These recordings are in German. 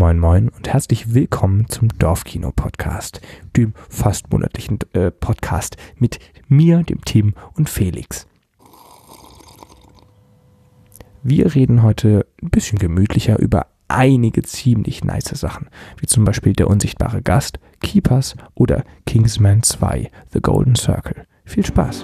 moin moin und herzlich willkommen zum Dorfkino-Podcast, dem fast monatlichen Podcast mit mir, dem Tim und Felix. Wir reden heute ein bisschen gemütlicher über einige ziemlich nice Sachen, wie zum Beispiel Der unsichtbare Gast, Keepers oder Kingsman 2, The Golden Circle. Viel Spaß!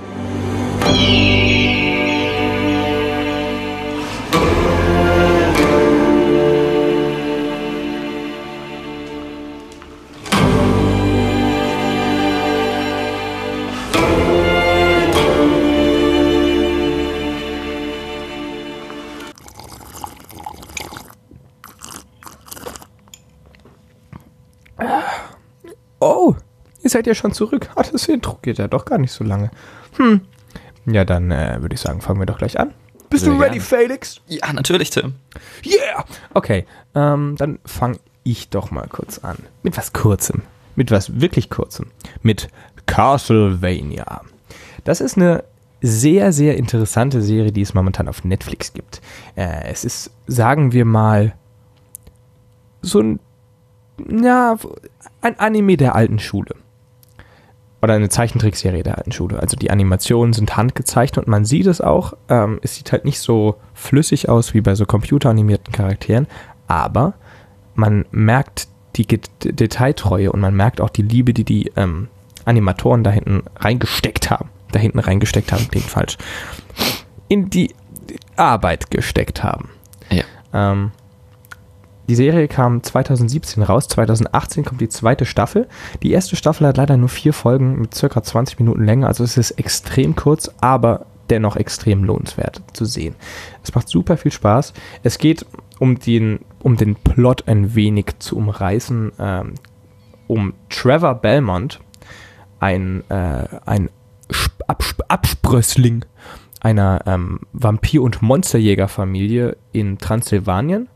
Oh, ihr seid ja schon zurück. Das Intro geht ja doch gar nicht so lange. Ja, dann würde ich sagen, fangen wir doch gleich an. Bist Sehr du ready, gerne. Felix? Ja, natürlich, Tim. Yeah! Okay, dann fange ich doch mal kurz an. Mit was Kurzem. Mit was wirklich Kurzem. Mit Castlevania. Das ist eine sehr, sehr interessante Serie, die es momentan auf Netflix gibt. Es ist, sagen wir mal, so ein Anime der alten Schule. Oder eine Zeichentrickserie der alten Schule. Also die Animationen sind handgezeichnet und man sieht es auch. Es sieht halt nicht so flüssig aus wie bei so computeranimierten Charakteren, aber man merkt die Detailtreue und man merkt auch die Liebe, die die Animatoren da hinten reingesteckt haben. Klingt falsch. In die Arbeit gesteckt haben. Ja. Die Serie kam 2017 raus, 2018 kommt die zweite Staffel. Die erste Staffel hat leider nur 4 Folgen mit ca. 20 Minuten Länge, also es ist extrem kurz, aber dennoch extrem lohnenswert zu sehen. Es macht super viel Spaß. Es geht um den Plot ein wenig zu umreißen, um Trevor Belmont, ein Absprössling einer Vampir- und Monsterjägerfamilie in Transsilvanien,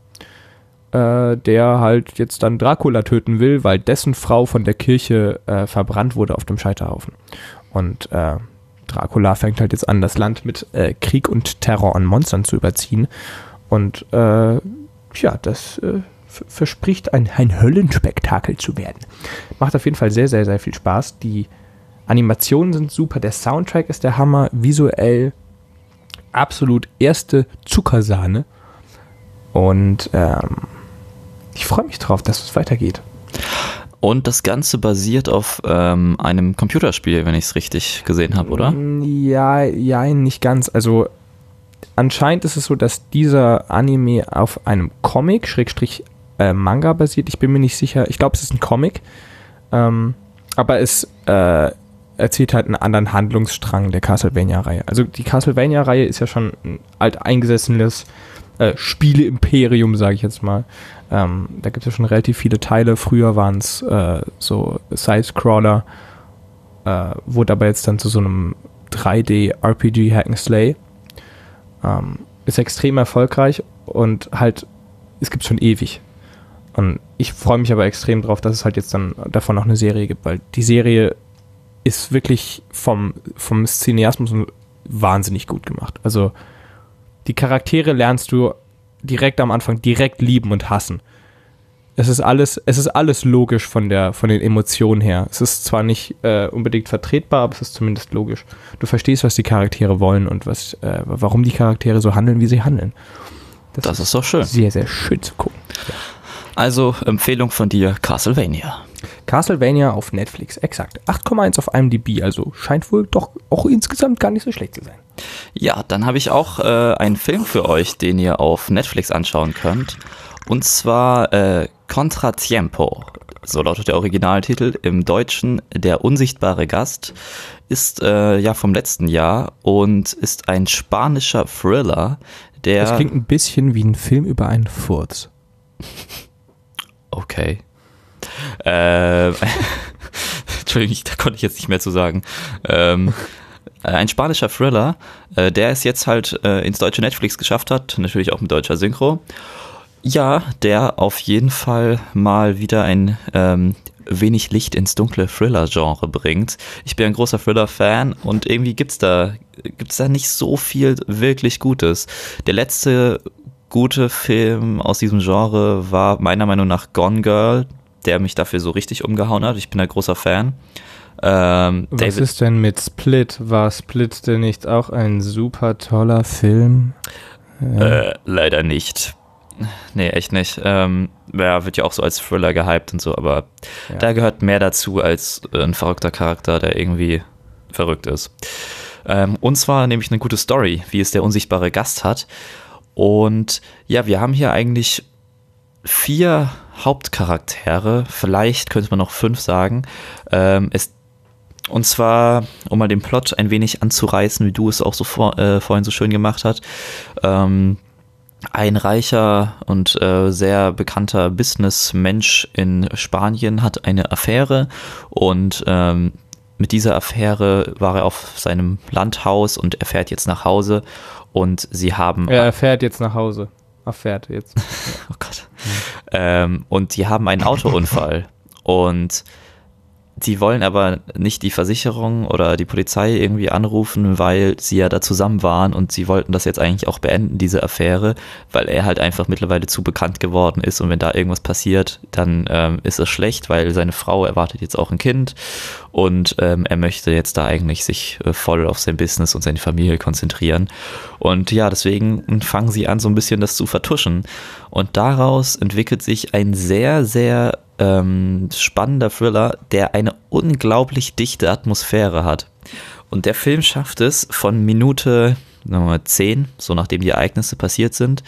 der halt jetzt dann Dracula töten will, weil dessen Frau von der Kirche verbrannt wurde auf dem Scheiterhaufen. Und Dracula fängt halt jetzt an, das Land mit Krieg und Terror an Monstern zu überziehen. Und das verspricht ein Höllenspektakel zu werden. Macht auf jeden Fall sehr, sehr, sehr viel Spaß. Die Animationen sind super, der Soundtrack ist der Hammer, visuell absolut erste Zuckersahne. Und ich freue mich drauf, dass es weitergeht. Und das Ganze basiert auf einem Computerspiel, wenn ich es richtig gesehen habe, oder? Ja, nicht ganz. Also anscheinend ist es so, dass dieser Anime auf einem Comic, Manga basiert. Ich bin mir nicht sicher. Ich glaube, es ist ein Comic. Aber es erzählt halt einen anderen Handlungsstrang der Castlevania-Reihe. Also die Castlevania-Reihe ist ja schon ein alteingesessenes Spiele-Imperium, sage ich jetzt mal. Da gibt es ja schon relativ viele Teile. Früher waren es so Side-Scroller, wurde aber jetzt dann zu so einem 3D-RPG Hack-and-Slay. Ist extrem erfolgreich und halt, es gibt schon ewig. Und ich freue mich aber extrem drauf, dass es halt jetzt dann davon noch eine Serie gibt, weil die Serie ist wirklich vom Cineasmus wahnsinnig gut gemacht. Also die Charaktere lernst du direkt am Anfang direkt lieben und hassen. Es ist alles logisch von den Emotionen her. Es ist zwar nicht unbedingt vertretbar, aber es ist zumindest logisch. Du verstehst, was die Charaktere wollen und warum die Charaktere so handeln, wie sie handeln. Das ist doch schön. Sehr, sehr schön zu gucken. Ja. Also Empfehlung von dir, Castlevania. Castlevania auf Netflix, exakt. 8,1 auf IMDb, also scheint wohl doch auch insgesamt gar nicht so schlecht zu sein. Ja, dann habe ich auch einen Film für euch, den ihr auf Netflix anschauen könnt. Und zwar Contratiempo. So lautet der Originaltitel. Im Deutschen Der unsichtbare Gast. Ist vom letzten Jahr und ist ein spanischer Thriller, der... Das klingt ein bisschen wie ein Film über einen Furz. Okay. Entschuldigung, da konnte ich jetzt nicht mehr zu sagen. Ein spanischer Thriller, der es jetzt halt ins deutsche Netflix geschafft hat, natürlich auch mit deutscher Synchro. Ja, der auf jeden Fall mal wieder ein wenig Licht ins dunkle Thriller-Genre bringt. Ich bin ein großer Thriller-Fan und irgendwie gibt's da nicht so viel wirklich Gutes. Der letzte gute Film aus diesem Genre war meiner Meinung nach Gone Girl, der mich dafür so richtig umgehauen hat. Ich bin ein großer Fan. Was ist denn mit Split? War Split denn nicht auch ein super toller Film? Ja. Leider nicht. Nee, echt nicht. Wird ja auch so als Thriller gehypt und so, aber da gehört mehr dazu als ein verrückter Charakter, der irgendwie verrückt ist. Und zwar nämlich eine gute Story, wie es der unsichtbare Gast hat. Und ja, wir haben hier eigentlich 4 Hauptcharaktere, vielleicht könnte man noch 5 sagen. Und zwar, um mal den Plot ein wenig anzureißen, wie du es auch so vorhin so schön gemacht hast. Ein reicher und sehr bekannter Businessmensch in Spanien hat eine Affäre und mit dieser Affäre war er auf seinem Landhaus und er fährt jetzt nach Hause und sie haben... Er fährt jetzt nach Hause. Erfährt jetzt. Oh Gott. Und die haben einen Autounfall und die wollen aber nicht die Versicherung oder die Polizei irgendwie anrufen, weil sie ja da zusammen waren und sie wollten das jetzt eigentlich auch beenden, diese Affäre, weil er halt einfach mittlerweile zu bekannt geworden ist und wenn da irgendwas passiert, dann ist es schlecht, weil seine Frau erwartet jetzt auch ein Kind und er möchte jetzt da eigentlich sich voll auf sein Business und seine Familie konzentrieren und ja, deswegen fangen sie an, so ein bisschen das zu vertuschen und daraus entwickelt sich ein sehr, sehr spannender Thriller, der eine unglaublich dichte Atmosphäre hat. Und der Film schafft es von Minute 10, so nachdem die Ereignisse passiert sind,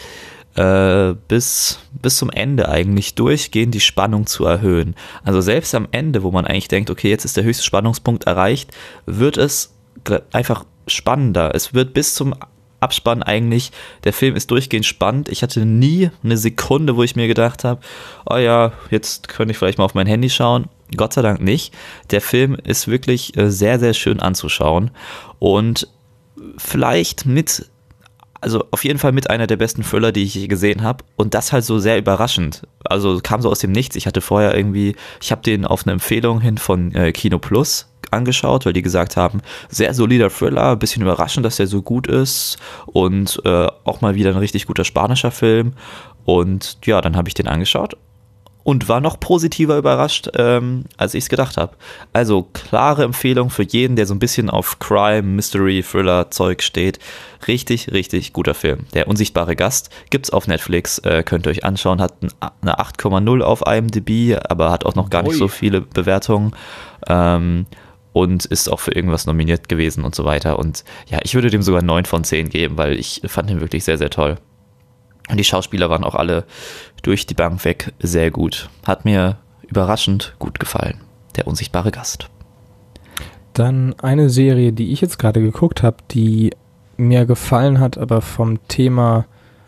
bis zum Ende eigentlich durchgehend die Spannung zu erhöhen. Also selbst am Ende, wo man eigentlich denkt, okay, jetzt ist der höchste Spannungspunkt erreicht, wird es einfach spannender. Es wird bis zum Abspann eigentlich, der Film ist durchgehend spannend. Ich hatte nie eine Sekunde, wo ich mir gedacht habe, oh ja, jetzt könnte ich vielleicht mal auf mein Handy schauen. Gott sei Dank nicht. Der Film ist wirklich sehr, sehr schön anzuschauen und vielleicht also auf jeden Fall mit einer der besten Thriller, die ich je gesehen habe und das halt so sehr überraschend. Also kam so aus dem Nichts. Ich hatte vorher ich habe den auf eine Empfehlung hin von Kino Plus angeschaut, weil die gesagt haben, sehr solider Thriller, bisschen überraschend, dass der so gut ist und auch mal wieder ein richtig guter spanischer Film und ja, dann habe ich den angeschaut und war noch positiver überrascht, als ich es gedacht habe. Also klare Empfehlung für jeden, der so ein bisschen auf Crime, Mystery, Thriller Zeug steht. Richtig, richtig guter Film. Der unsichtbare Gast gibt's auf Netflix, könnt ihr euch anschauen, hat eine 8,0 auf IMDb, aber hat auch noch gar nicht so viele Bewertungen. Und ist auch für irgendwas nominiert gewesen und so weiter. Und ja, ich würde dem sogar 9 von 10 geben, weil ich fand ihn wirklich sehr, sehr toll. Und die Schauspieler waren auch alle durch die Bank weg sehr gut. Hat mir überraschend gut gefallen. Der unsichtbare Gast. Dann eine Serie, die ich jetzt gerade geguckt habe, die mir gefallen hat, aber vom Thema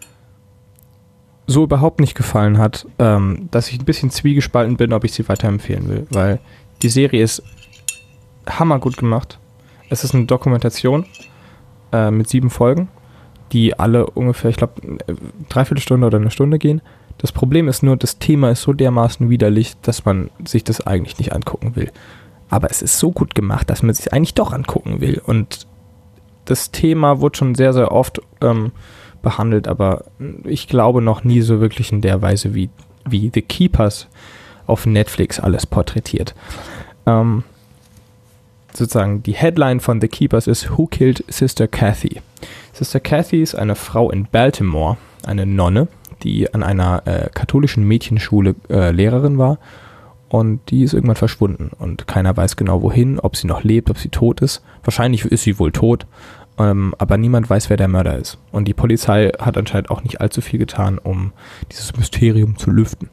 so überhaupt nicht gefallen hat, dass ich ein bisschen zwiegespalten bin, ob ich sie weiterempfehlen will. Weil die Serie ist hammergut gemacht. Es ist eine Dokumentation mit 7 Folgen, die alle ungefähr, ich glaube, 3/4 Stunde oder 1 Stunde gehen. Das Problem ist nur, das Thema ist so dermaßen widerlich, dass man sich das eigentlich nicht angucken will. Aber es ist so gut gemacht, dass man es sich eigentlich doch angucken will. Und das Thema wurde schon sehr, sehr oft behandelt, aber ich glaube noch nie so wirklich in der Weise, wie The Keepers auf Netflix alles porträtiert. Sozusagen die Headline von The Keepers ist Who Killed Sister Kathy? Sister Kathy ist eine Frau in Baltimore, eine Nonne, die an einer katholischen Mädchenschule Lehrerin war und die ist irgendwann verschwunden und keiner weiß genau wohin, ob sie noch lebt, ob sie tot ist. Wahrscheinlich ist sie wohl tot, aber niemand weiß, wer der Mörder ist. Und die Polizei hat anscheinend auch nicht allzu viel getan, um dieses Mysterium zu lüften.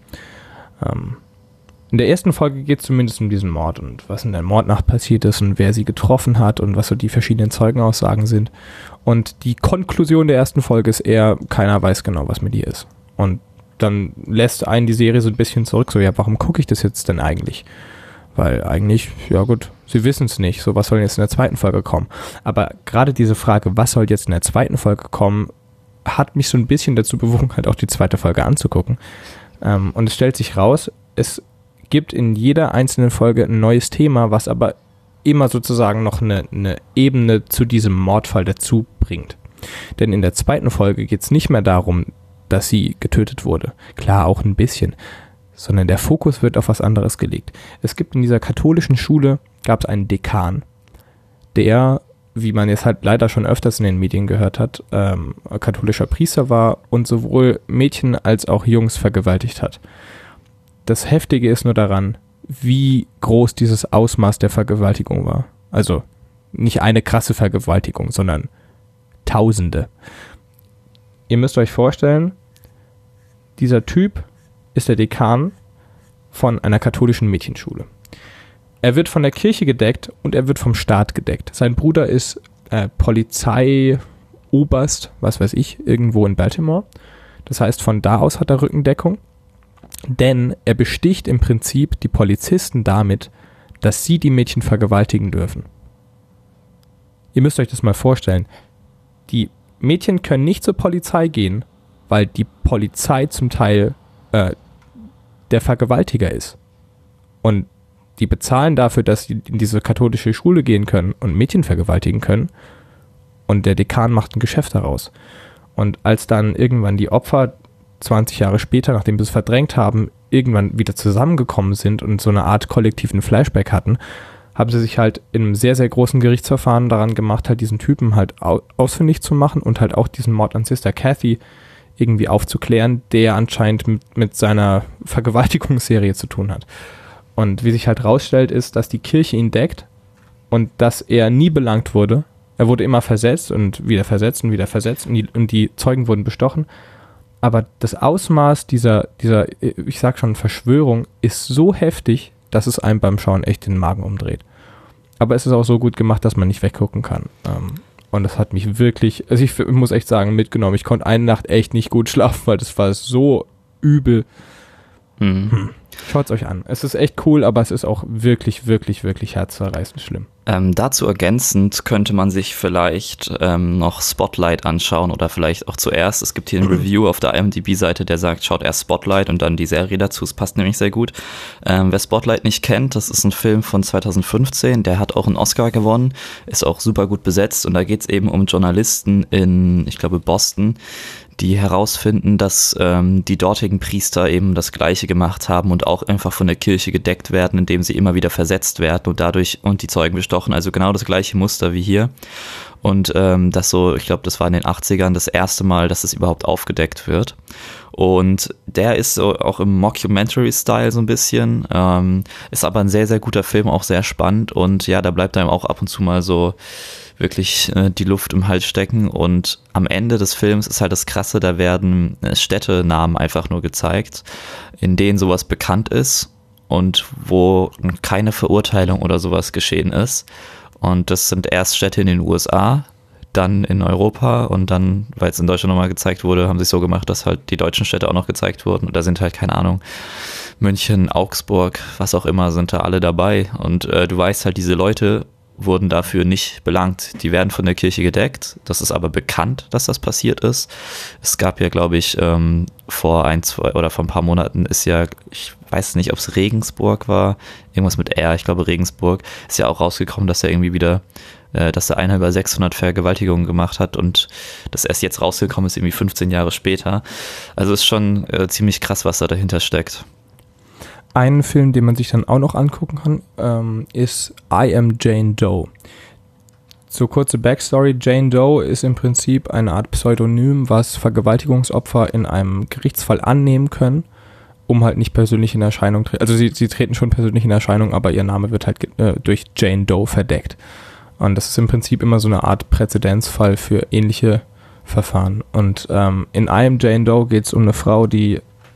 In der ersten Folge geht es zumindest um diesen Mord und was in der Mordnacht passiert ist und wer sie getroffen hat und was so die verschiedenen Zeugenaussagen sind. Und die Konklusion der ersten Folge ist eher, keiner weiß genau, was mit ihr ist. Und dann lässt einen die Serie so ein bisschen zurück, so ja, warum gucke ich das jetzt denn eigentlich? Weil eigentlich, ja gut, sie wissen es nicht, so was soll jetzt in der zweiten Folge kommen. Aber gerade diese Frage, was soll jetzt in der zweiten Folge kommen, hat mich so ein bisschen dazu bewogen, halt auch die zweite Folge anzugucken. Und es stellt sich raus, es gibt in jeder einzelnen Folge ein neues Thema, was aber immer sozusagen noch eine Ebene zu diesem Mordfall dazu bringt. Denn in der zweiten Folge geht es nicht mehr darum, dass sie getötet wurde. Klar, auch ein bisschen. Sondern der Fokus wird auf was anderes gelegt. Es gibt in dieser katholischen Schule, gab es einen Dekan, der, wie man jetzt halt leider schon öfters in den Medien gehört hat, katholischer Priester war und sowohl Mädchen als auch Jungs vergewaltigt hat. Das Heftige ist nur daran, wie groß dieses Ausmaß der Vergewaltigung war. Also nicht eine krasse Vergewaltigung, sondern Tausende. Ihr müsst euch vorstellen, dieser Typ ist der Dekan von einer katholischen Mädchenschule. Er wird von der Kirche gedeckt und er wird vom Staat gedeckt. Sein Bruder ist Polizeioberst, was weiß ich, irgendwo in Baltimore. Das heißt, von da aus hat er Rückendeckung. Denn er besticht im Prinzip die Polizisten damit, dass sie die Mädchen vergewaltigen dürfen. Ihr müsst euch das mal vorstellen. Die Mädchen können nicht zur Polizei gehen, weil die Polizei zum Teil der Vergewaltiger ist. Und die bezahlen dafür, dass sie in diese katholische Schule gehen können und Mädchen vergewaltigen können. Und der Dekan macht ein Geschäft daraus. Und als dann irgendwann die Opfer 20 Jahre später, nachdem sie es verdrängt haben, irgendwann wieder zusammengekommen sind und so eine Art kollektiven Flashback hatten, haben sie sich halt in einem sehr, sehr großen Gerichtsverfahren daran gemacht, halt diesen Typen halt ausfindig zu machen und halt auch diesen Mord an Sister Kathy irgendwie aufzuklären, der anscheinend mit seiner Vergewaltigungsserie zu tun hat. Und wie sich halt rausstellt, ist, dass die Kirche ihn deckt und dass er nie belangt wurde. Er wurde immer versetzt und wieder versetzt und wieder versetzt und die Zeugen wurden bestochen. Aber das Ausmaß dieser, ich sag schon, Verschwörung ist so heftig, dass es einem beim Schauen echt den Magen umdreht. Aber es ist auch so gut gemacht, dass man nicht weggucken kann. Und das hat mich wirklich, also ich muss echt sagen, mitgenommen. Ich konnte eine Nacht echt nicht gut schlafen, weil das war so übel. Schaut es euch an. Es ist echt cool, aber es ist auch wirklich, wirklich, wirklich herzzerreißend schlimm. Dazu ergänzend könnte man sich vielleicht noch Spotlight anschauen oder vielleicht auch zuerst. Es gibt hier ein Review auf der IMDb-Seite, der sagt, schaut erst Spotlight und dann die Serie dazu. Es passt nämlich sehr gut. Wer Spotlight nicht kennt, das ist ein Film von 2015, der hat auch einen Oscar gewonnen, ist auch super gut besetzt und da geht es eben um Journalisten in, ich glaube, Boston, die herausfinden, dass die dortigen Priester eben das Gleiche gemacht haben und auch einfach von der Kirche gedeckt werden, indem sie immer wieder versetzt werden und dadurch und die Zeugen bestochen. Also genau das gleiche Muster wie hier. Und das so, ich glaube, das war in den 80ern das erste Mal, dass es überhaupt aufgedeckt wird. Und der ist so auch im Mockumentary-Style so ein bisschen, ist aber ein sehr, sehr guter Film, auch sehr spannend und ja, da bleibt einem auch ab und zu mal so wirklich die Luft im Hals stecken und am Ende des Films ist halt das Krasse, da werden Städtenamen einfach nur gezeigt, in denen sowas bekannt ist und wo keine Verurteilung oder sowas geschehen ist und das sind erst Städte in den USA, dann in Europa und dann, weil es in Deutschland nochmal gezeigt wurde, haben sie es so gemacht, dass halt die deutschen Städte auch noch gezeigt wurden und da sind halt, keine Ahnung, München, Augsburg, was auch immer, sind da alle dabei und du weißt halt, diese Leute wurden dafür nicht belangt. Die werden von der Kirche gedeckt. Das ist aber bekannt, dass das passiert ist. Es gab ja, glaube ich, vor ein paar Monaten ist ja, ich weiß nicht, ob es Regensburg war, irgendwas mit R, ich glaube Regensburg, ist ja auch rausgekommen, dass er irgendwie wieder, dass der einer über 600 Vergewaltigungen gemacht hat und das erst jetzt rausgekommen ist, irgendwie 15 Jahre später. Also ist schon ziemlich krass, was da dahinter steckt. Ein Film, den man sich dann auch noch angucken kann, ist I Am Jane Doe. So kurze Backstory, Jane Doe ist im Prinzip eine Art Pseudonym, was Vergewaltigungsopfer in einem Gerichtsfall annehmen können, um halt nicht persönlich in Erscheinung treten. Also sie treten schon persönlich in Erscheinung, aber ihr Name wird halt durch Jane Doe verdeckt. Und das ist im Prinzip immer so eine Art Präzedenzfall für ähnliche Verfahren. Und in I Am Jane Doe geht es um eine Frau, die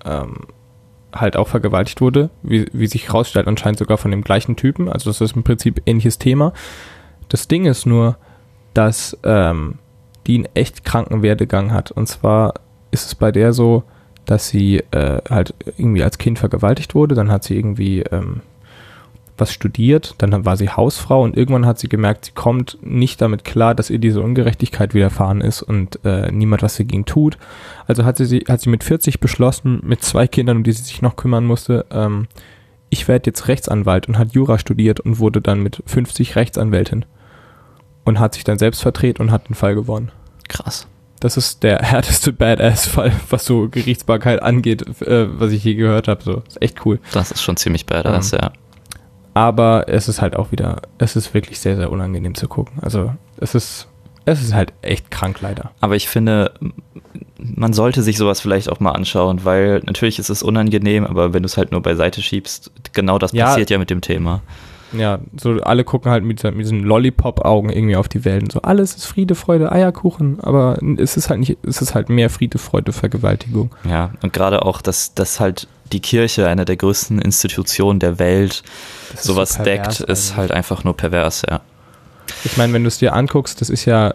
halt auch vergewaltigt wurde, wie sich herausstellt, anscheinend sogar von dem gleichen Typen. Also das ist im Prinzip ein ähnliches Thema. Das Ding ist nur, dass die einen echt kranken Werdegang hat. Und zwar ist es bei der so, dass sie halt irgendwie als Kind vergewaltigt wurde. Dann hat sie irgendwie was studiert. Dann war sie Hausfrau und irgendwann hat sie gemerkt, sie kommt nicht damit klar, dass ihr diese Ungerechtigkeit widerfahren ist und niemand was dagegen tut. Also hat sie mit 40 beschlossen, mit 2 Kindern, um die sie sich noch kümmern musste, ich werde jetzt Rechtsanwalt und hat Jura studiert und wurde dann mit 50 Rechtsanwältin und hat sich dann selbst vertreten und hat den Fall gewonnen. Krass. Das ist der härteste Badass-Fall, was so Gerichtsbarkeit angeht, was ich je gehört habe. So, ist echt cool. Das ist schon ziemlich badass, ja. Aber es ist halt auch wieder, es ist wirklich sehr, sehr unangenehm zu gucken. Also es ist halt echt krank leider. Aber ich finde, man sollte sich sowas vielleicht auch mal anschauen, weil natürlich ist es unangenehm, aber wenn du es halt nur beiseite schiebst, genau das passiert ja mit dem Thema. Ja, so alle gucken halt mit diesen Lollipop-Augen irgendwie auf die Welt und so, alles ist Friede, Freude, Eierkuchen, aber es ist halt nicht, es ist halt mehr Friede, Freude, Vergewaltigung. Ja, und gerade auch, dass halt die Kirche, eine der größten Institutionen der Welt, sowas so pervers, deckt, ist halt einfach nur pervers, ja. Ich meine, wenn du es dir anguckst, es ist ja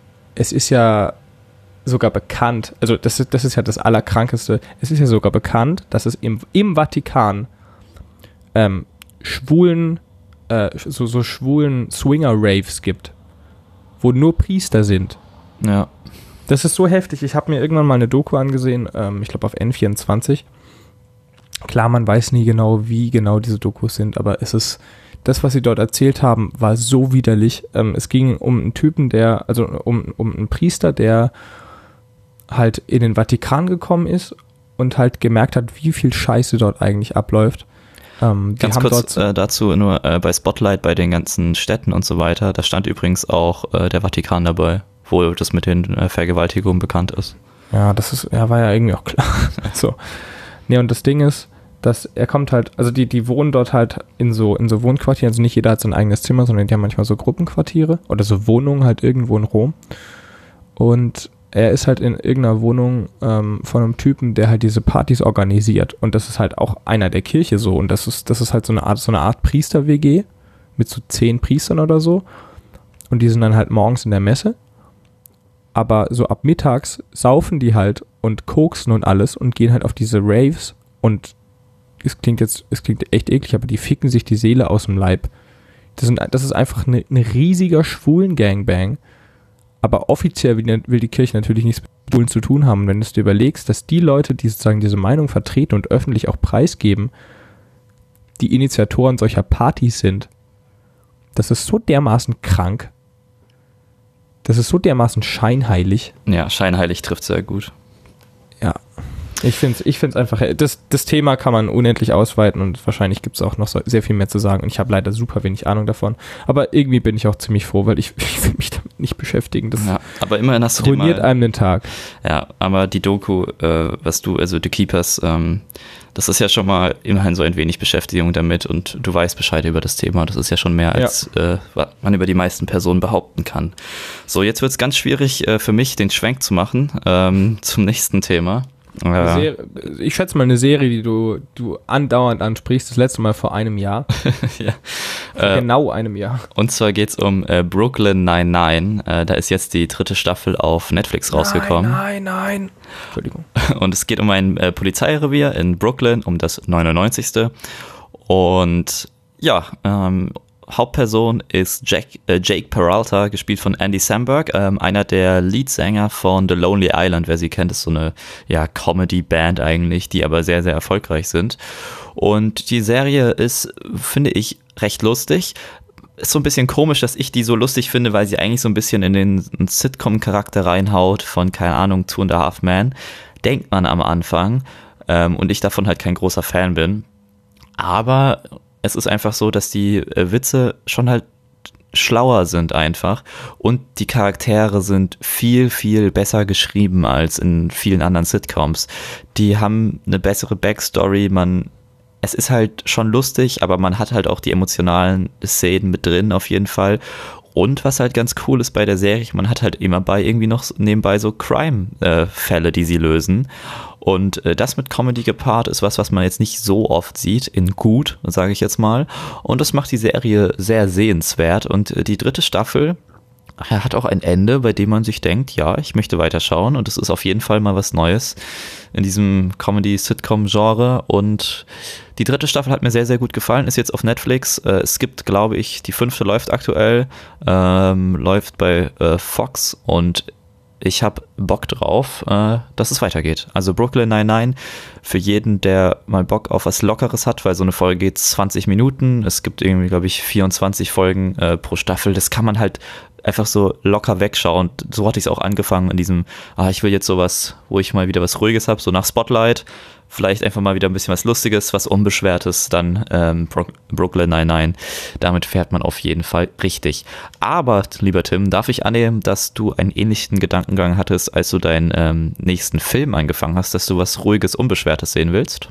sogar bekannt, also das ist ja das Allerkrankeste, es ist ja sogar bekannt, dass es im Vatikan schwulen Swinger-Raves gibt, wo nur Priester sind. Ja. Das ist so heftig. Ich habe mir irgendwann mal eine Doku angesehen, ich glaube auf N24. Klar, man weiß nie genau, wie genau diese Dokus sind, aber es ist, das, was sie dort erzählt haben, war so widerlich. Es ging um einen Typen, um einen Priester, der halt in den Vatikan gekommen ist und halt gemerkt hat, wie viel Scheiße dort eigentlich abläuft. Ganz kurz dazu, nur bei Spotlight, bei den ganzen Städten und so weiter, da stand übrigens auch der Vatikan dabei, wo das mit den Vergewaltigungen bekannt ist. Ja, war ja irgendwie auch klar. So. Nee, und das Ding ist, dass er kommt halt, also die wohnen dort halt in so Wohnquartieren, also nicht jeder hat sein eigenes Zimmer, sondern die haben manchmal so Gruppenquartiere oder so Wohnungen halt irgendwo in Rom. Und er ist halt in irgendeiner Wohnung von einem Typen, der halt diese Partys organisiert. Und das ist halt auch einer der Kirche so. Und das ist halt so eine Art Priester-WG mit so 10 Priestern oder so. Und die sind dann halt morgens in der Messe. Aber so ab mittags saufen die halt und koksen und alles und gehen halt auf diese Raves. Und es klingt echt eklig, aber die ficken sich die Seele aus dem Leib. Das ist einfach eine riesiger Schwulen-Gangbang. Aber offiziell will die Kirche natürlich nichts mit Schwulen zu tun haben. Und wenn du es dir überlegst, dass die Leute, die sozusagen diese Meinung vertreten und öffentlich auch preisgeben, die Initiatoren solcher Partys sind, das ist so dermaßen krank. Das ist so dermaßen scheinheilig. Ja, scheinheilig trifft sehr gut. Ja, ich find's einfach, das Thema kann man unendlich ausweiten und wahrscheinlich gibt es auch noch sehr viel mehr zu sagen und ich habe leider super wenig Ahnung davon, aber irgendwie bin ich auch ziemlich froh, weil ich will mich damit nicht beschäftigen. Das aber immerhin hast du ruiniert einem den Tag. Ja, aber die Doku, also The Keepers, das ist ja schon mal immerhin so ein wenig Beschäftigung damit und du weißt Bescheid über das Thema. Das ist ja schon mehr, als was man über die meisten Personen behaupten kann. So, jetzt wird es ganz schwierig für mich, den Schwenk zu machen zum nächsten Thema. Ich schätze mal eine Serie, die du andauernd ansprichst, das letzte Mal vor einem Jahr. Ja. Genau einem Jahr. Und zwar geht es um Brooklyn Nine-Nine. Da ist jetzt die 3. Staffel auf Netflix rausgekommen. Nein. Entschuldigung. Und es geht um ein Polizeirevier in Brooklyn, um das 99. Und ja, Hauptperson ist Jake Peralta, gespielt von Andy Samberg, einer der Leadsänger von The Lonely Island. Wer sie kennt, ist so eine Comedy-Band eigentlich, die aber sehr, sehr erfolgreich sind. Und die Serie ist, finde ich, recht lustig. Ist so ein bisschen komisch, dass ich die so lustig finde, weil sie eigentlich so ein bisschen in den Sitcom-Charakter reinhaut von, keine Ahnung, Two and a Half Men. Denkt man am Anfang. Und ich davon halt kein großer Fan bin. Aber es ist einfach so, dass die Witze schon halt schlauer sind einfach und die Charaktere sind viel, viel besser geschrieben als in vielen anderen Sitcoms. Die haben eine bessere Backstory, es ist halt schon lustig, aber man hat halt auch die emotionalen Szenen mit drin auf jeden Fall. Und was halt ganz cool ist bei der Serie, man hat halt immer irgendwie noch nebenbei so Crime-Fälle, die sie lösen. Und das mit Comedy gepaart ist was man jetzt nicht so oft sieht, in gut, sage ich jetzt mal. Und das macht die Serie sehr sehenswert. Und die 3. Staffel hat auch ein Ende, bei dem man sich denkt, ja, ich möchte weiterschauen. Und es ist auf jeden Fall mal was Neues in diesem Comedy-Sitcom-Genre. Und die 3. Staffel hat mir sehr, sehr gut gefallen, ist jetzt auf Netflix. Es gibt, glaube ich, die 5. läuft aktuell, läuft bei Fox und ich habe Bock drauf, dass es weitergeht. Also Brooklyn Nine-Nine für jeden, der mal Bock auf was Lockeres hat, weil so eine Folge geht 20 Minuten. Es gibt irgendwie, glaube ich, 24 Folgen pro Staffel. Das kann man halt einfach so locker wegschauen. Und so hatte ich es auch angefangen in diesem, ich will jetzt sowas, wo ich mal wieder was Ruhiges habe, so nach Spotlight, vielleicht einfach mal wieder ein bisschen was Lustiges, was Unbeschwertes, dann Brooklyn Nine-Nine. Damit fährt man auf jeden Fall richtig. Aber, lieber Tim, darf ich annehmen, dass du einen ähnlichen Gedankengang hattest, als du deinen nächsten Film angefangen hast, dass du was Ruhiges, Unbeschwertes sehen willst?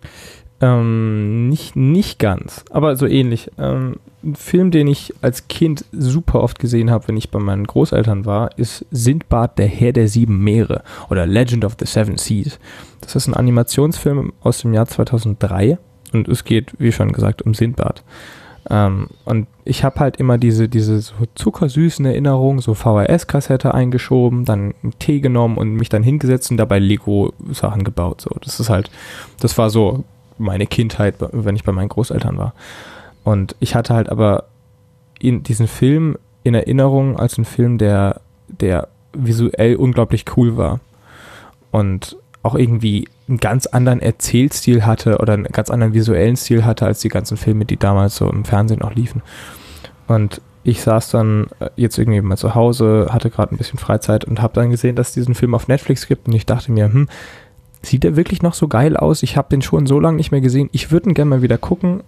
Nicht ganz, aber so ähnlich. Ein Film, den ich als Kind super oft gesehen habe, wenn ich bei meinen Großeltern war, ist Sindbad, der Herr der 7 Meere oder Legend of the Seven Seas. Das ist ein Animationsfilm aus dem Jahr 2003 und es geht, wie schon gesagt, um Sindbad. Und ich habe halt immer diese so zuckersüßen Erinnerungen, so VHS-Kassette eingeschoben, dann einen Tee genommen und mich dann hingesetzt und dabei Lego-Sachen gebaut. So, das war so meine Kindheit, wenn ich bei meinen Großeltern war. Und ich hatte halt aber diesen Film in Erinnerung als einen Film, der visuell unglaublich cool war und auch irgendwie einen ganz anderen Erzählstil hatte oder einen ganz anderen visuellen Stil hatte als die ganzen Filme, die damals so im Fernsehen auch liefen. Und ich saß dann jetzt irgendwie mal zu Hause, hatte gerade ein bisschen Freizeit und habe dann gesehen, dass es diesen Film auf Netflix gibt und ich dachte mir, sieht der wirklich noch so geil aus? Ich habe den schon so lange nicht mehr gesehen. Ich würde ihn gerne mal wieder gucken.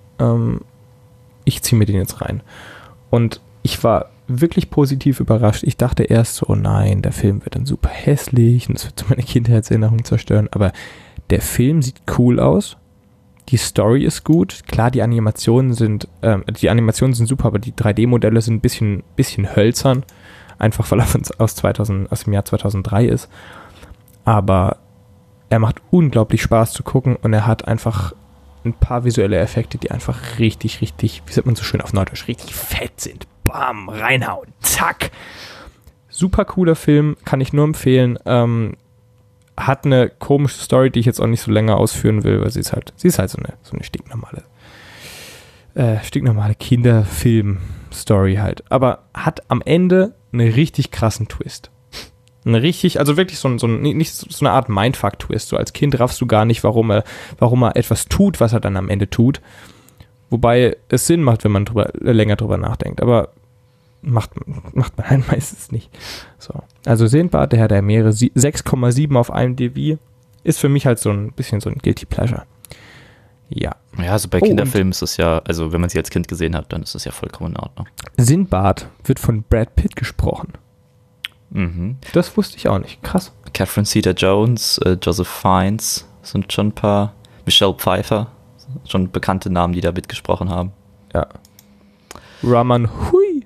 Ich ziehe mir den jetzt rein. Und ich war wirklich positiv überrascht. Ich dachte erst so, oh nein, der Film wird dann super hässlich und es wird so meine Kindheitserinnerung zerstören. Aber der Film sieht cool aus. Die Story ist gut. Klar, die Animationen sind super, aber die 3D-Modelle sind ein bisschen hölzern. Einfach weil er aus dem Jahr 2003 ist. Aber er macht unglaublich Spaß zu gucken und er hat einfach ein paar visuelle Effekte, die einfach richtig, richtig, wie sagt man so schön auf Norddeutsch, richtig fett sind. Bam, reinhauen, zack. Super cooler Film, kann ich nur empfehlen. Hat eine komische Story, die ich jetzt auch nicht so länger ausführen will, weil sie ist halt so eine stinknormale Kinderfilm-Story halt. Aber hat am Ende einen richtig krassen Twist. Also wirklich nicht so eine Art Mindfuck-Twist. So als Kind raffst du gar nicht, warum er etwas tut, was er dann am Ende tut. Wobei es Sinn macht, wenn man länger drüber nachdenkt. Aber macht man halt meistens nicht. So. Also Sindbad, der Herr der Meere, 6,7 auf IMDb, ist für mich halt so ein bisschen so ein Guilty Pleasure. Ja. Ja, also bei Kinderfilmen ist es ja, also wenn man sie als Kind gesehen hat, dann ist es ja vollkommen in Ordnung. Sindbad wird von Brad Pitt gesprochen. Mhm. Das wusste ich auch nicht. Krass. Catherine Zeta-Jones, Joseph Fiennes sind schon ein paar, Michelle Pfeiffer, schon bekannte Namen, die da mitgesprochen haben. Ja. Raman Hui.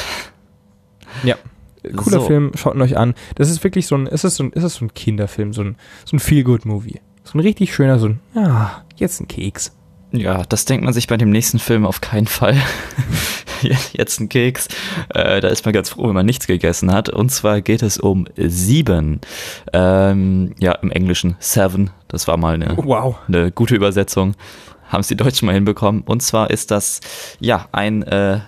Ja. Cooler Film, schaut ihn euch an. Das ist wirklich so ein Kinderfilm, so ein Feel-Good-Movie. So ein richtig schöner, jetzt ein Keks. Ja, das denkt man sich bei dem nächsten Film auf keinen Fall. Jetzt ein Keks. Da ist man ganz froh, wenn man nichts gegessen hat. Und zwar geht es um 7. Im Englischen 7. Das war mal eine gute Übersetzung. Haben es die Deutschen mal hinbekommen. Und zwar ist das ein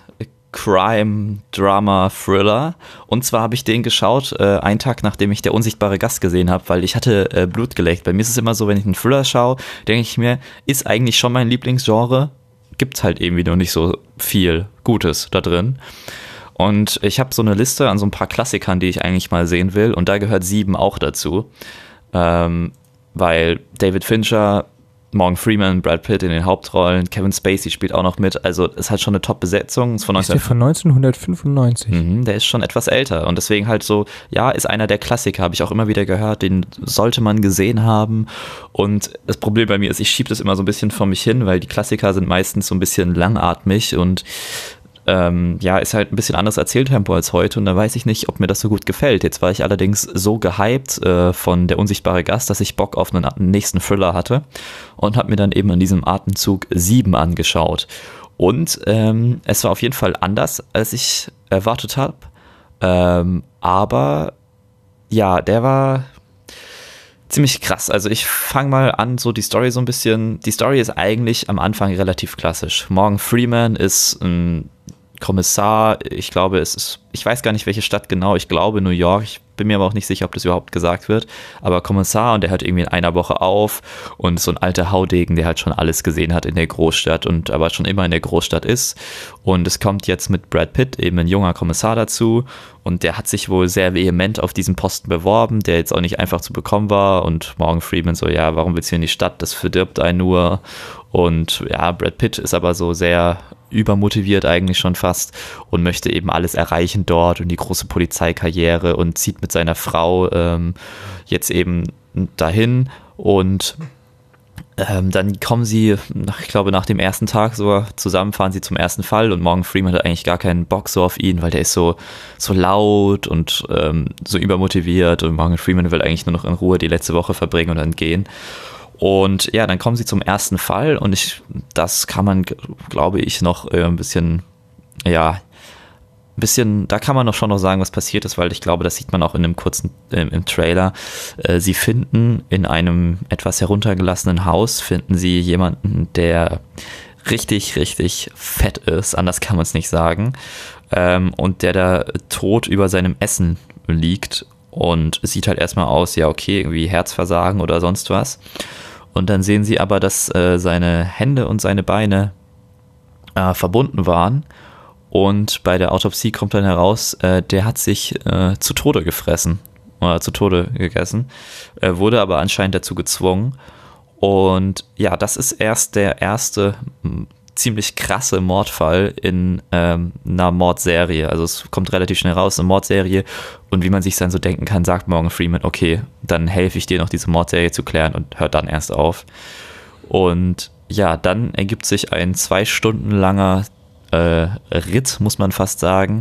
Crime, Drama, Thriller. Und zwar habe ich den geschaut, einen Tag nachdem ich Der unsichtbare Gast gesehen habe, weil ich hatte Blut geleckt. Bei mir ist es immer so, wenn ich einen Thriller schaue, denke ich mir, ist eigentlich schon mein Lieblingsgenre, gibt es halt irgendwie noch nicht so viel Gutes da drin. Und ich habe so eine Liste an so ein paar Klassikern, die ich eigentlich mal sehen will, und da gehört 7 auch dazu, weil David Fincher, Morgan Freeman, Brad Pitt in den Hauptrollen, Kevin Spacey spielt auch noch mit, also es hat schon eine Top-Besetzung. Ist der von 1995? Der ist schon etwas älter und deswegen halt so, ist einer der Klassiker, habe ich auch immer wieder gehört, den sollte man gesehen haben, und das Problem bei mir ist, ich schiebe das immer so ein bisschen vor mich hin, weil die Klassiker sind meistens so ein bisschen langatmig und ist halt ein bisschen anderes Erzähltempo als heute, und da weiß ich nicht, ob mir das so gut gefällt. Jetzt war ich allerdings so gehypt von Der unsichtbare Gast, dass ich Bock auf einen nächsten Thriller hatte und habe mir dann eben in diesem Atemzug 7 angeschaut. Und es war auf jeden Fall anders, als ich erwartet habe. Aber der war ziemlich krass. Also ich fange mal an, so die Story so ein bisschen. Die Story ist eigentlich am Anfang relativ klassisch. Morgan Freeman ist ein Kommissar, ich glaube, ich weiß gar nicht, welche Stadt genau, ich glaube New York, ich bin mir aber auch nicht sicher, ob das überhaupt gesagt wird. Aber Kommissar, und der hört irgendwie in einer Woche auf und so ein alter Haudegen, der halt schon alles gesehen hat in der Großstadt und aber schon immer in der Großstadt ist. Und es kommt jetzt mit Brad Pitt eben ein junger Kommissar dazu und der hat sich wohl sehr vehement auf diesen Posten beworben, der jetzt auch nicht einfach zu bekommen war. Und Morgan Freeman so, ja, warum willst du in die Stadt? Das verdirbt einen nur. Und ja, Brad Pitt ist aber so sehr übermotiviert eigentlich schon fast und möchte eben alles erreichen dort und die große Polizeikarriere und zieht mit seiner Frau jetzt eben dahin und dann kommen sie, ich glaube nach dem ersten Tag so zusammen, fahren sie zum ersten Fall und Morgan Freeman hat eigentlich gar keinen Bock so auf ihn, weil der ist so laut und so übermotiviert und Morgan Freeman will eigentlich nur noch in Ruhe die letzte Woche verbringen und dann gehen. Und ja, dann kommen sie zum ersten Fall und das kann man, glaube ich, noch ein bisschen, da kann man schon noch sagen, was passiert ist, weil ich glaube, das sieht man auch in einem kurzen, im Trailer. Sie finden in einem etwas heruntergelassenen Haus, finden sie jemanden, der richtig, richtig fett ist, anders kann man es nicht sagen, und der da tot über seinem Essen liegt und es sieht halt erstmal aus, ja okay, irgendwie Herzversagen oder sonst was. Und dann sehen sie aber, dass seine Hände und seine Beine verbunden waren. Und bei der Autopsie kommt dann heraus, der hat sich zu Tode gefressen oder zu Tode gegessen, wurde aber anscheinend dazu gezwungen. Und ja, das ist erst der erste ziemlich krasse Mordfall in einer Mordserie. Also es kommt relativ schnell raus, eine Mordserie. Und wie man sich dann so denken kann, sagt Morgan Freeman, okay, dann helfe ich dir noch diese Mordserie zu klären und hört dann erst auf. Und ja, dann ergibt sich ein 2 Stunden langer Ritt, muss man fast sagen,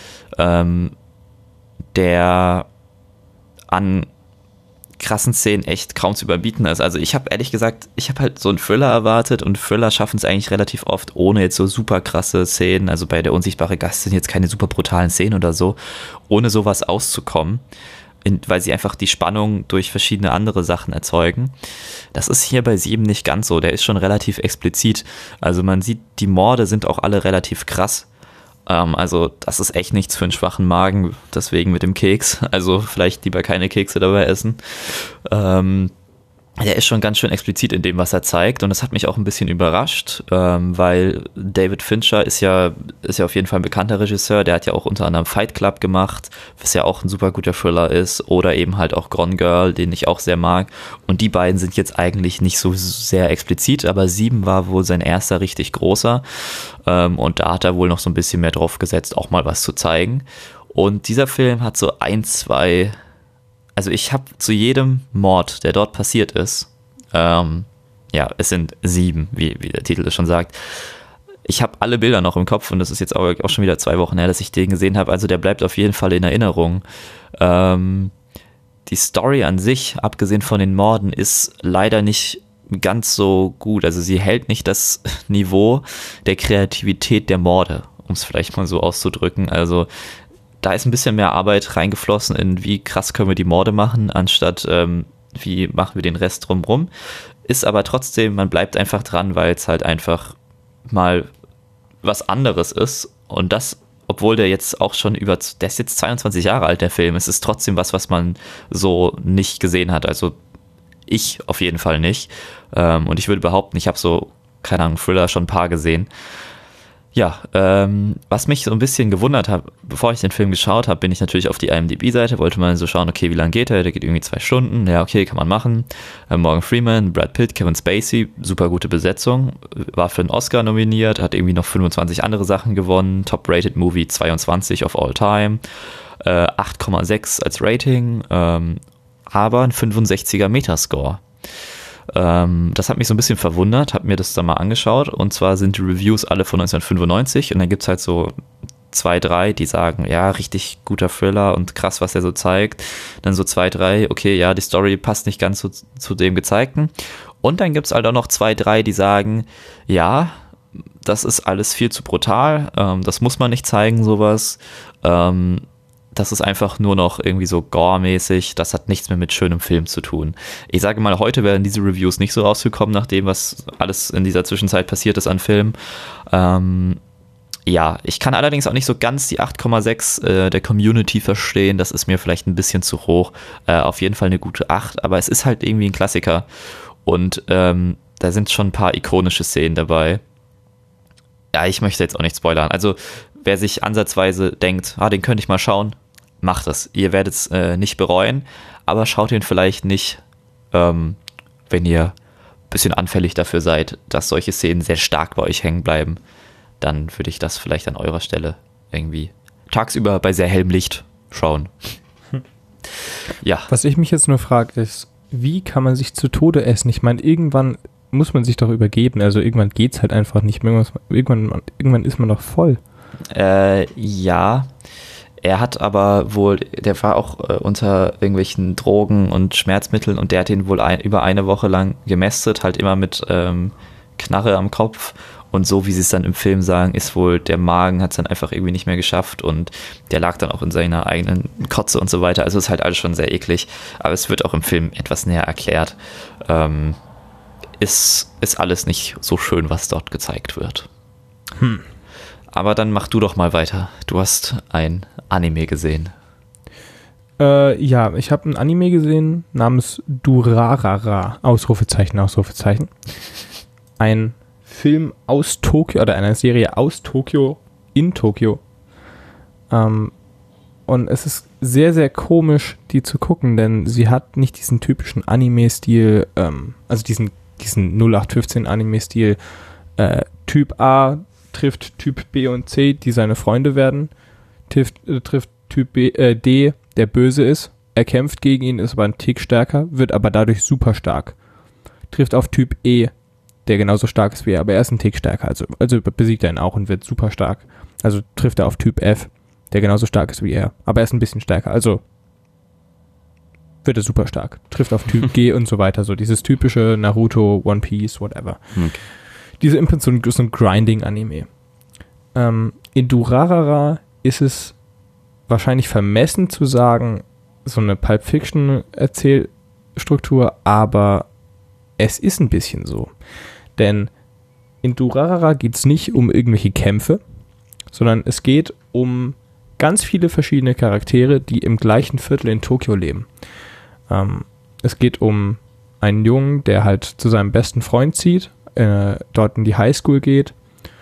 der an krassen Szenen echt kaum zu überbieten ist. Also ich habe ehrlich gesagt, ich habe halt so einen Thriller erwartet und Thriller schaffen es eigentlich relativ oft ohne jetzt so super krasse Szenen, also bei Der unsichtbare Gast sind jetzt keine super brutalen Szenen oder so, ohne sowas auszukommen, weil sie einfach die Spannung durch verschiedene andere Sachen erzeugen. Das ist hier bei 7 nicht ganz so, der ist schon relativ explizit. Also man sieht, die Morde sind auch alle relativ krass. Also das ist echt nichts für einen schwachen Magen, deswegen mit dem Keks. Also vielleicht lieber keine Kekse dabei essen. Der ist schon ganz schön explizit in dem, was er zeigt und das hat mich auch ein bisschen überrascht, weil David Fincher ist ja auf jeden Fall ein bekannter Regisseur, der hat ja auch unter anderem Fight Club gemacht, was ja auch ein super guter Thriller ist, oder eben halt auch Gone Girl, den ich auch sehr mag, und die beiden sind jetzt eigentlich nicht so sehr explizit, aber 7 war wohl sein erster richtig großer und da hat er wohl noch so ein bisschen mehr drauf gesetzt, auch mal was zu zeigen, und dieser Film hat so 1, 2... Also ich habe zu jedem Mord, der dort passiert ist, es sind 7, wie der Titel es schon sagt, ich habe alle Bilder noch im Kopf und das ist jetzt auch schon wieder 2 Wochen her, dass ich den gesehen habe, also der bleibt auf jeden Fall in Erinnerung. Die Story an sich, abgesehen von den Morden, ist leider nicht ganz so gut, also sie hält nicht das Niveau der Kreativität der Morde, um es vielleicht mal so auszudrücken, also da ist ein bisschen mehr Arbeit reingeflossen in, wie krass können wir die Morde machen, anstatt wie machen wir den Rest drumrum. Ist aber trotzdem, man bleibt einfach dran, weil es halt einfach mal was anderes ist. Und das, obwohl der jetzt auch schon der ist jetzt 22 Jahre alt, der Film. Es ist trotzdem was man so nicht gesehen hat. Also ich auf jeden Fall nicht. Und ich würde behaupten, ich habe so, keine Ahnung, Thriller schon ein paar gesehen. Ja, was mich so ein bisschen gewundert hat, bevor ich den Film geschaut habe, bin ich natürlich auf die IMDb-Seite, wollte mal so schauen, okay, wie lange geht der? Der geht irgendwie 2 Stunden, ja, okay, kann man machen. Morgan Freeman, Brad Pitt, Kevin Spacey, super gute Besetzung, war für einen Oscar nominiert, hat irgendwie noch 25 andere Sachen gewonnen, Top-Rated Movie 22 of all time, 8,6 als Rating, aber ein 65er Metascore. Das hat mich so ein bisschen verwundert, habe mir das dann mal angeschaut, und zwar sind die Reviews alle von 1995 und dann gibt es halt so 2, 3, die sagen, ja, richtig guter Thriller und krass, was er so zeigt, dann so 2, 3, okay, ja, die Story passt nicht ganz so zu dem Gezeigten, und dann gibt es halt auch noch 2, 3, die sagen, ja, das ist alles viel zu brutal, das muss man nicht zeigen, sowas, das ist einfach nur noch irgendwie so gore-mäßig, das hat nichts mehr mit schönem Film zu tun. Ich sage mal, heute wären diese Reviews nicht so rausgekommen, nach dem, was alles in dieser Zwischenzeit passiert ist an Filmen. Ja, ich kann allerdings auch nicht so ganz die 8,6 der Community verstehen. Das ist mir vielleicht ein bisschen zu hoch. Auf jeden Fall eine gute 8, aber es ist halt irgendwie ein Klassiker. Und da sind schon ein paar ikonische Szenen dabei. Ja, ich möchte jetzt auch nicht spoilern. Also, wer sich ansatzweise denkt, den könnte ich mal schauen, macht es. Ihr werdet es nicht bereuen, aber schaut ihn vielleicht nicht, wenn ihr ein bisschen anfällig dafür seid, dass solche Szenen sehr stark bei euch hängen bleiben. Dann würde ich das vielleicht an eurer Stelle irgendwie tagsüber bei sehr hellem Licht schauen. Ja. Was ich mich jetzt nur frage, ist, wie kann man sich zu Tode essen? Ich meine, irgendwann muss man sich doch übergeben. Also irgendwann geht es halt einfach nicht mehr. Irgendwann ist man doch voll. Ja. Er hat aber wohl, der war auch unter irgendwelchen Drogen und Schmerzmitteln und der hat ihn wohl über eine Woche lang gemästet, halt immer mit Knarre am Kopf. Und so, wie sie es dann im Film sagen, ist wohl, der Magen hat es dann einfach irgendwie nicht mehr geschafft und der lag dann auch in seiner eigenen Kotze und so weiter. Also ist halt alles schon sehr eklig. Aber es wird auch im Film etwas näher erklärt. Ist alles nicht so schön, was dort gezeigt wird. Aber dann mach du doch mal weiter. Du hast ein Anime gesehen. Ja, ich habe ein Anime gesehen namens Durarara. Ausrufezeichen, Ausrufezeichen. Ein Film aus Tokio oder eine Serie aus Tokio in Tokio. Und es ist sehr, sehr komisch, die zu gucken, denn sie hat nicht diesen typischen Anime-Stil, also diesen 0815 Anime-Stil, Typ A trifft Typ B und C, die seine Freunde werden, trifft Typ D, der böse ist, er kämpft gegen ihn, ist aber ein Tick stärker, wird aber dadurch super stark. Trifft auf Typ E, der genauso stark ist wie er, aber er ist ein Tick stärker, also besiegt er ihn auch und wird super stark. Also trifft er auf Typ F, der genauso stark ist wie er, aber er ist ein bisschen stärker, also wird er super stark. Trifft auf Typ G und so weiter, so dieses typische Naruto, One Piece, whatever. Okay. Diese im Prinzip so ein Grinding-Anime. In Durarara ist es wahrscheinlich vermessen zu sagen, so eine Pulp Fiction-Erzählstruktur, aber es ist ein bisschen so. Denn in Durarara geht es nicht um irgendwelche Kämpfe, sondern es geht um ganz viele verschiedene Charaktere, die im gleichen Viertel in Tokio leben. Es geht um einen Jungen, der halt zu seinem besten Freund zieht, dort in die Highschool geht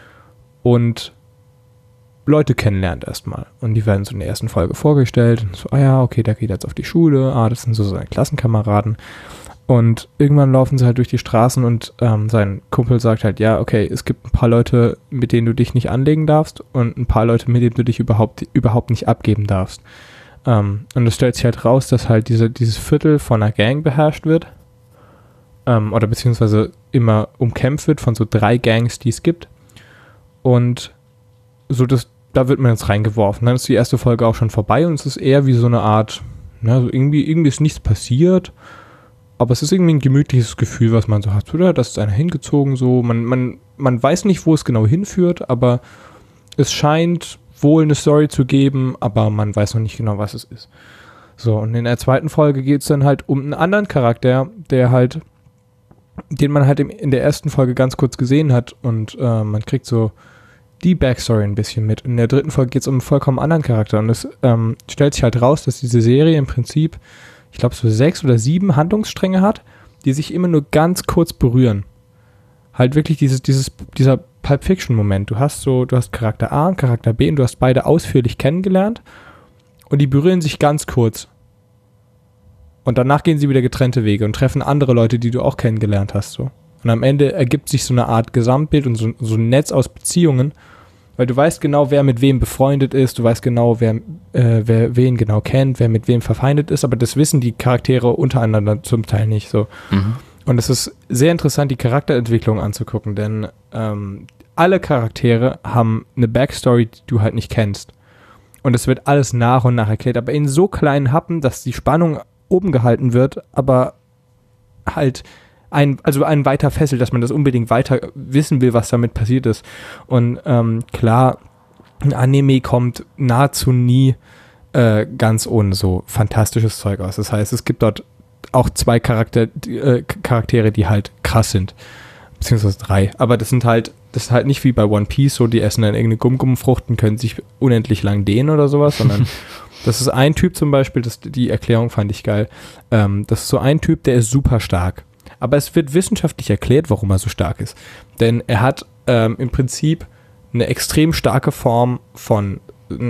und Leute kennenlernt erstmal. Und die werden so in der ersten Folge vorgestellt. Und so, okay, der geht jetzt auf die Schule. Das sind so seine Klassenkameraden. Und irgendwann laufen sie halt durch die Straßen und sein Kumpel sagt halt, ja, okay, es gibt ein paar Leute, mit denen du dich nicht anlegen darfst und ein paar Leute, mit denen du dich überhaupt nicht abgeben darfst. Und es stellt sich halt raus, dass halt dieses Viertel von einer Gang beherrscht wird. Oder beziehungsweise immer umkämpft wird von so 3 Gangs, die es gibt. Und so da wird man jetzt reingeworfen. Dann ist die erste Folge auch schon vorbei und es ist eher wie so eine Art, so irgendwie ist nichts passiert, aber es ist irgendwie ein gemütliches Gefühl, was man so hat. Oder? Das ist einer hingezogen so. Man weiß nicht, wo es genau hinführt, aber es scheint wohl eine Story zu geben, aber man weiß noch nicht genau, was es ist. So, und in der zweiten Folge geht es dann halt um einen anderen Charakter, den man halt in der ersten Folge ganz kurz gesehen hat und man kriegt so die Backstory ein bisschen mit. In der dritten Folge geht es um einen vollkommen anderen Charakter und es stellt sich halt raus, dass diese Serie im Prinzip, ich glaube, so 6 oder 7 Handlungsstränge hat, die sich immer nur ganz kurz berühren. Halt wirklich dieser Pulp Fiction-Moment. Du hast Charakter A und Charakter B und du hast beide ausführlich kennengelernt und die berühren sich ganz kurz. Und danach gehen sie wieder getrennte Wege und treffen andere Leute, die du auch kennengelernt hast. So. Und am Ende ergibt sich so eine Art Gesamtbild und so ein Netz aus Beziehungen, weil du weißt genau, wer mit wem befreundet ist, du weißt genau, wer wen genau kennt, wer mit wem verfeindet ist, aber das wissen die Charaktere untereinander zum Teil nicht. So. Mhm. Und es ist sehr interessant, die Charakterentwicklung anzugucken, denn alle Charaktere haben eine Backstory, die du halt nicht kennst. Und es wird alles nach und nach erklärt, aber in so kleinen Happen, dass die Spannung oben gehalten wird, aber halt einen weiter fesselt, dass man das unbedingt weiter wissen will, was damit passiert ist. Und klar, ein Anime kommt nahezu nie ganz ohne so fantastisches Zeug aus. Das heißt, es gibt dort auch 2 Charaktere, die halt krass sind. beziehungsweise 3. Aber das ist halt nicht wie bei One Piece, so die essen dann irgendeine Gum-Gum-Frucht und können sich unendlich lang dehnen oder sowas, sondern das ist ein Typ zum Beispiel, die Erklärung fand ich geil. Das ist so ein Typ, der ist super stark. Aber es wird wissenschaftlich erklärt, warum er so stark ist. Denn er hat im Prinzip eine extrem starke Form von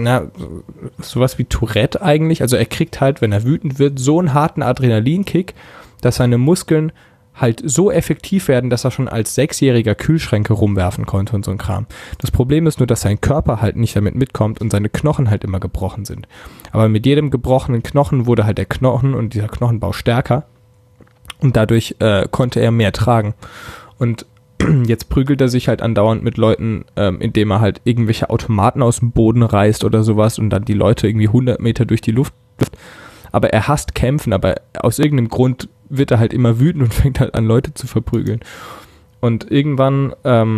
sowas wie Tourette eigentlich. Also er kriegt halt, wenn er wütend wird, so einen harten Adrenalinkick, dass seine Muskeln halt so effektiv werden, dass er schon als 6-jähriger Kühlschränke rumwerfen konnte und so ein Kram. Das Problem ist nur, dass sein Körper halt nicht damit mitkommt und seine Knochen halt immer gebrochen sind. Aber mit jedem gebrochenen Knochen wurde halt der Knochen und dieser Knochenbau stärker und dadurch konnte er mehr tragen. Und jetzt prügelt er sich halt andauernd mit Leuten, indem er halt irgendwelche Automaten aus dem Boden reißt oder sowas und dann die Leute irgendwie 100 Meter durch die Luft. Aber er hasst Kämpfen, aber aus irgendeinem Grund wird er halt immer wütend und fängt halt an, Leute zu verprügeln. Und irgendwann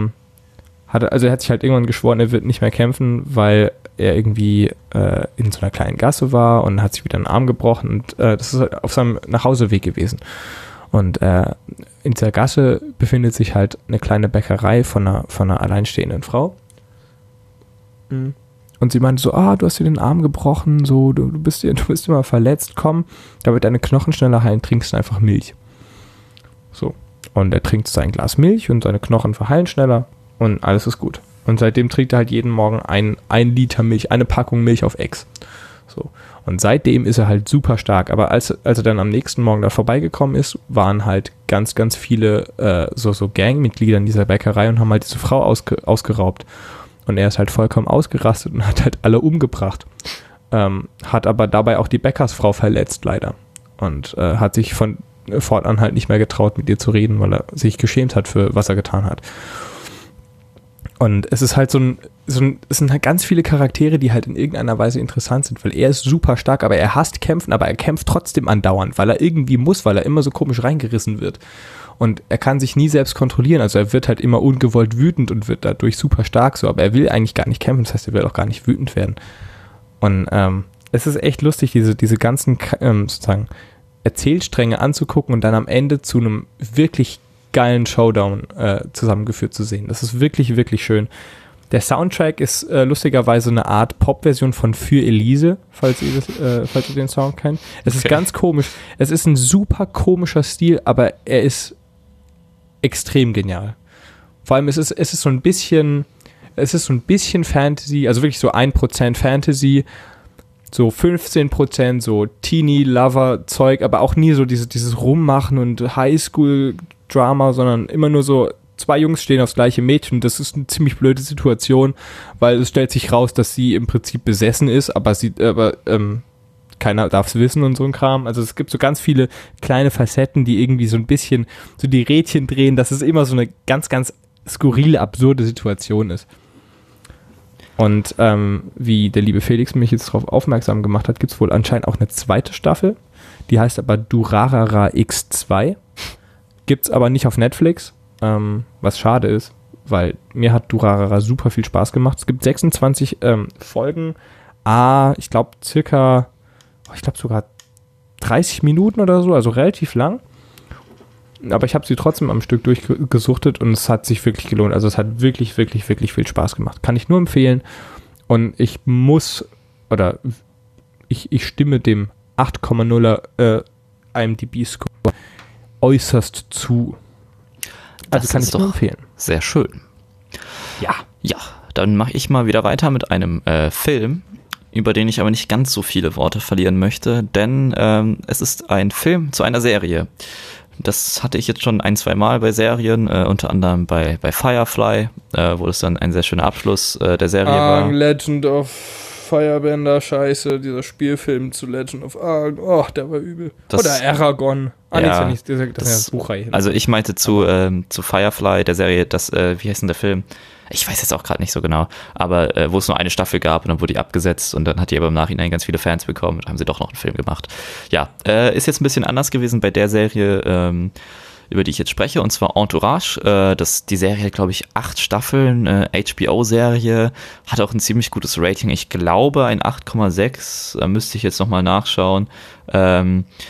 er hat sich halt irgendwann geschworen, er wird nicht mehr kämpfen, weil er irgendwie in so einer kleinen Gasse war und hat sich wieder einen Arm gebrochen und das ist halt auf seinem Nachhauseweg gewesen. Und in dieser Gasse befindet sich halt eine kleine Bäckerei von einer alleinstehenden Frau. Und sie meinte so, du hast dir den Arm gebrochen, so, du bist immer verletzt, komm, damit deine Knochen schneller heilen, trinkst du einfach Milch. So. Und er trinkt sein Glas Milch und seine Knochen verheilen schneller und alles ist gut. Und seitdem trinkt er halt jeden Morgen ein Liter Milch, eine Packung Milch auf Ex. So. Und seitdem ist er halt super stark. Aber als er dann am nächsten Morgen da vorbeigekommen ist, waren halt ganz, ganz viele so Gangmitglieder in dieser Bäckerei und haben halt diese Frau ausgeraubt. Und er ist halt vollkommen ausgerastet und hat halt alle umgebracht. Hat aber dabei auch die Bäckersfrau verletzt, leider. Und hat sich von fortan halt nicht mehr getraut, mit ihr zu reden, weil er sich geschämt hat für was er getan hat. Und es ist halt es sind halt ganz viele Charaktere, die halt in irgendeiner Weise interessant sind, weil er ist super stark, aber er hasst Kämpfen, aber er kämpft trotzdem andauernd, weil er irgendwie muss, weil er immer so komisch reingerissen wird. Und er kann sich nie selbst kontrollieren, also er wird halt immer ungewollt wütend und wird dadurch super stark so, aber er will eigentlich gar nicht kämpfen, das heißt, er will auch gar nicht wütend werden. Und es ist echt lustig, diese ganzen sozusagen Erzählstränge anzugucken und dann am Ende zu einem wirklich geilen Showdown zusammengeführt zu sehen. Das ist wirklich, wirklich schön. Der Soundtrack ist lustigerweise eine Art Pop-Version von Für Elise, falls ihr den Song kennt. Es ist ganz komisch. Es ist ein super komischer Stil, aber er ist extrem genial. Vor allem es ist so ein bisschen Fantasy, also wirklich so 1% Fantasy, so 15% so Teenie-Lover-Zeug, aber auch nie so dieses Rummachen und Highschool-Drama, sondern immer nur so 2 Jungs stehen aufs gleiche Mädchen. Das ist eine ziemlich blöde Situation, weil es stellt sich raus, dass sie im Prinzip besessen ist, aber keiner darf es wissen und so ein Kram. Also es gibt so ganz viele kleine Facetten, die irgendwie so ein bisschen so die Rädchen drehen, dass es immer so eine ganz, ganz skurrile, absurde Situation ist. Und wie der liebe Felix mich jetzt darauf aufmerksam gemacht hat, gibt es wohl anscheinend auch eine zweite Staffel. Die heißt aber Durarara X2. Gibt es aber nicht auf Netflix, was schade ist, weil mir hat Durarara super viel Spaß gemacht. Es gibt 26 Folgen, ich glaube sogar 30 Minuten oder so, also relativ lang. Aber ich habe sie trotzdem am Stück durchgesuchtet und es hat sich wirklich gelohnt. Also es hat wirklich, wirklich, wirklich viel Spaß gemacht. Kann ich nur empfehlen. Und ich stimme dem 8,0er IMDb-Score äußerst zu. Also das kann ich nur empfehlen. Sehr schön. Ja. Ja, dann mache ich mal wieder weiter mit einem Film, über den ich aber nicht ganz so viele Worte verlieren möchte, denn es ist ein Film zu einer Serie. Das hatte ich jetzt schon 1-2 Mal bei Serien, unter anderem bei Firefly, wo es dann ein sehr schöner Abschluss der Serie war. Legend of Firebender, scheiße, dieser Spielfilm zu Legend of Ark, der war übel. Oder Aragon. Ja, das ist das Buchreihe. Also ich meinte zu Firefly, der Serie, wie heißt denn der Film? Ich weiß jetzt auch gerade nicht so genau, aber wo es nur eine Staffel gab und dann wurde die abgesetzt und dann hat die aber im Nachhinein ganz viele Fans bekommen und haben sie doch noch einen Film gemacht. Ja, ist jetzt ein bisschen anders gewesen bei der Serie, über die ich jetzt spreche, und zwar Entourage. Die Serie hat, glaube ich, 8 Staffeln, HBO-Serie, hat auch ein ziemlich gutes Rating. Ich glaube ein 8,6, da müsste ich jetzt nochmal nachschauen.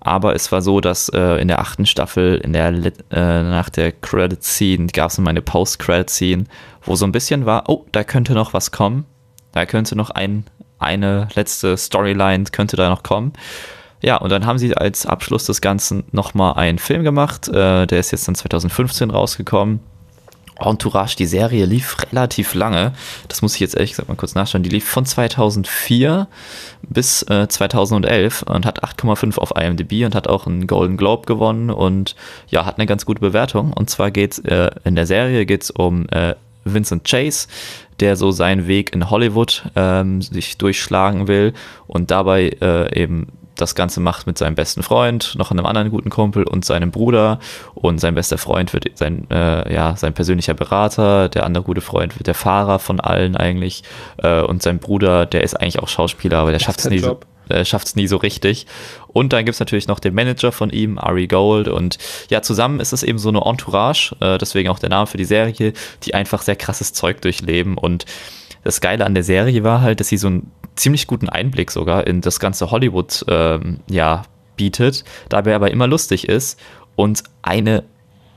Aber es war so, dass in der 8. Staffel, nach der Credit-Scene, gab es noch mal eine Post-Credit-Scene, wo so ein bisschen war, oh, da könnte noch was kommen. Da könnte noch eine letzte Storyline könnte da noch kommen. Ja, und dann haben sie als Abschluss des Ganzen nochmal einen Film gemacht. Der ist jetzt dann 2015 rausgekommen. Entourage, die Serie lief relativ lange. Das muss ich jetzt ehrlich gesagt mal kurz nachschauen. Die lief von 2004 bis 2011 und hat 8,5 auf IMDb und hat auch einen Golden Globe gewonnen und ja, hat eine ganz gute Bewertung. Und zwar geht's in der Serie um Vincent Chase, der so seinen Weg in Hollywood sich durchschlagen will und dabei eben das Ganze macht mit seinem besten Freund, noch einem anderen guten Kumpel und seinem Bruder, und sein bester Freund wird sein persönlicher Berater, der andere gute Freund wird der Fahrer von allen eigentlich, und sein Bruder, der ist eigentlich auch Schauspieler, aber der schafft es nie so richtig. Und dann gibt es natürlich noch den Manager von ihm, Ari Gold, und ja, zusammen ist es eben so eine Entourage, deswegen auch der Name für die Serie, die einfach sehr krasses Zeug durchleben. Und das Geile an der Serie war halt, dass sie so einen ziemlich guten Einblick sogar in das ganze Hollywood bietet, dabei aber immer lustig ist und eine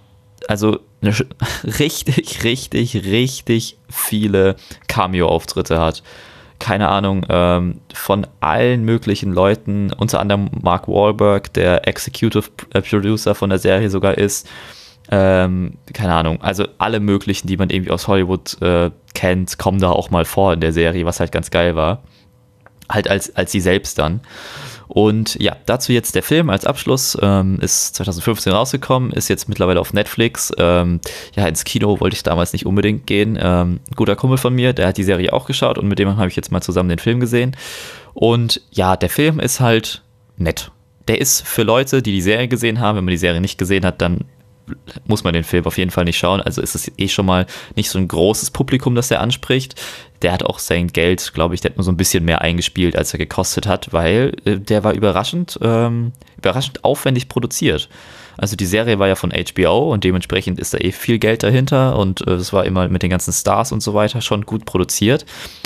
richtig, richtig, richtig viele Cameo-Auftritte hat. Keine Ahnung, von allen möglichen Leuten, unter anderem Mark Wahlberg, der Executive Producer von der Serie sogar ist. Keine Ahnung, also alle möglichen, die man irgendwie aus Hollywood kennt, kommen da auch mal vor in der Serie, was halt ganz geil war. Halt als sie selbst dann. Und ja, dazu jetzt der Film als Abschluss, ist 2015 rausgekommen, ist jetzt mittlerweile auf Netflix. Ins Kino wollte ich damals nicht unbedingt gehen. Ein guter Kumpel von mir, der hat die Serie auch geschaut und mit dem habe ich jetzt mal zusammen den Film gesehen. Und ja, der Film ist halt nett. Der ist für Leute, die die Serie gesehen haben. Wenn man die Serie nicht gesehen hat, dann muss man den Film auf jeden Fall nicht schauen. Also ist es schon mal nicht so ein großes Publikum, das er anspricht. Der hat auch sein Geld, glaube ich, der hat nur so ein bisschen mehr eingespielt, als er gekostet hat, weil der war überraschend aufwendig produziert. Also die Serie war ja von HBO und dementsprechend ist da viel Geld dahinter und es war immer mit den ganzen Stars und so weiter schon gut produziert.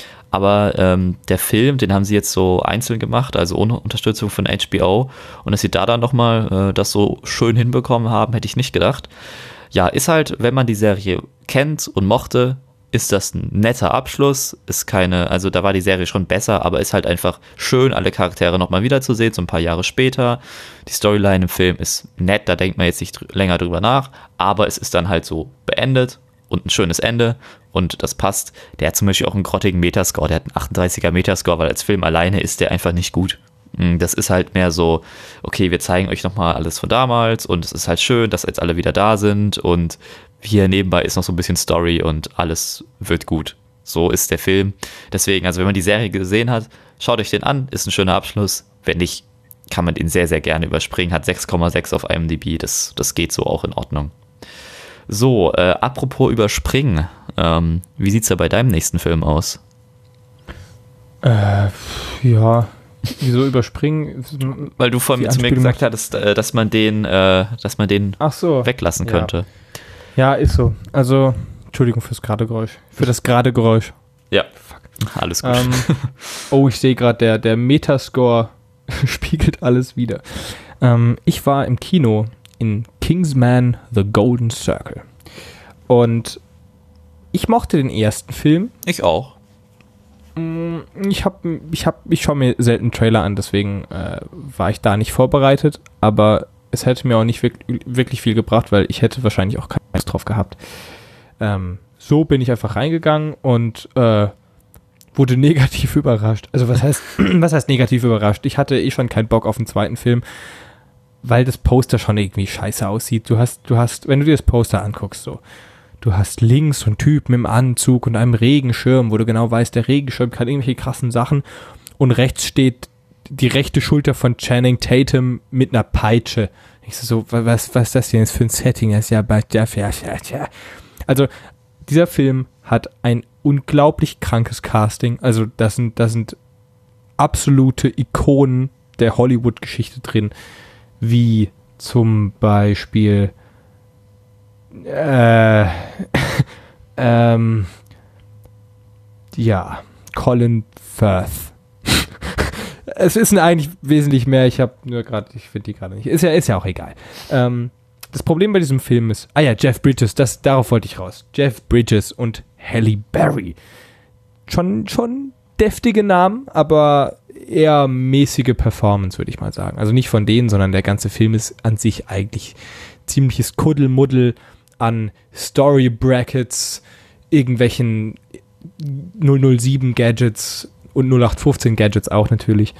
Aber der Film, den haben sie jetzt so einzeln gemacht, also ohne Unterstützung von HBO. Und dass sie da dann nochmal das so schön hinbekommen haben, hätte ich nicht gedacht. Ja, ist halt, wenn man die Serie kennt und mochte, ist das ein netter Abschluss. Also da war die Serie schon besser, aber ist halt einfach schön, alle Charaktere nochmal wiederzusehen, so ein paar Jahre später. Die Storyline im Film ist nett, da denkt man jetzt nicht länger drüber nach, aber es ist dann halt so beendet. Und ein schönes Ende und das passt. Der hat zum Beispiel auch einen grottigen Metascore, der hat einen 38er Metascore, weil als Film alleine ist der einfach nicht gut. Das ist halt mehr so, okay, wir zeigen euch nochmal alles von damals und es ist halt schön, dass jetzt alle wieder da sind und hier nebenbei ist noch so ein bisschen Story und alles wird gut. So ist der Film. Deswegen, also wenn man die Serie gesehen hat, schaut euch den an, ist ein schöner Abschluss. Wenn nicht, kann man den sehr, sehr gerne überspringen, hat 6,6 auf IMDb, das geht so auch in Ordnung. So, apropos überspringen, wie sieht's da bei deinem nächsten Film aus? Ja, wieso überspringen? Weil du zu mir gesagt hattest, dass man den weglassen könnte. Ja, ist so. Also, Entschuldigung fürs gerade Geräusch. Für das gerade Geräusch. Ja, fuck. Alles gut. Ich sehe gerade, der Metascore spiegelt alles wieder. Ich war im Kino in Kingsman: The Golden Circle. Und ich mochte den ersten Film. Ich auch. Ich schaue mir selten Trailer an, deswegen war ich da nicht vorbereitet, aber es hätte mir auch nicht wirklich viel gebracht, weil ich hätte wahrscheinlich auch keine Lust drauf gehabt. So bin ich einfach reingegangen und wurde negativ überrascht. Also was heißt negativ überrascht? Ich hatte schon keinen Bock auf den zweiten Film, weil das Poster schon irgendwie scheiße aussieht. Du hast, wenn du dir das Poster anguckst, so, du hast links so einen Typen im Anzug und einem Regenschirm, wo du genau weißt, der Regenschirm kann irgendwelche krassen Sachen, und rechts steht die rechte Schulter von Channing Tatum mit einer Peitsche. Ich so, was ist das denn jetzt für ein Setting? Das ist ja Also, dieser Film hat ein unglaublich krankes Casting. Also, das sind absolute Ikonen der Hollywood-Geschichte drin, wie zum Beispiel Colin Firth. Es ist eigentlich wesentlich mehr. Ich finde die gerade nicht. Ist ja auch egal. Das Problem bei diesem Film ist, Jeff Bridges, darauf wollte ich raus. Jeff Bridges und Halle Berry. Schon deftige Namen, aber eher mäßige Performance, würde ich mal sagen. Also nicht von denen, sondern der ganze Film ist an sich eigentlich ziemliches Kuddelmuddel an Story-Brackets, irgendwelchen 007-Gadgets und 0815-Gadgets auch natürlich.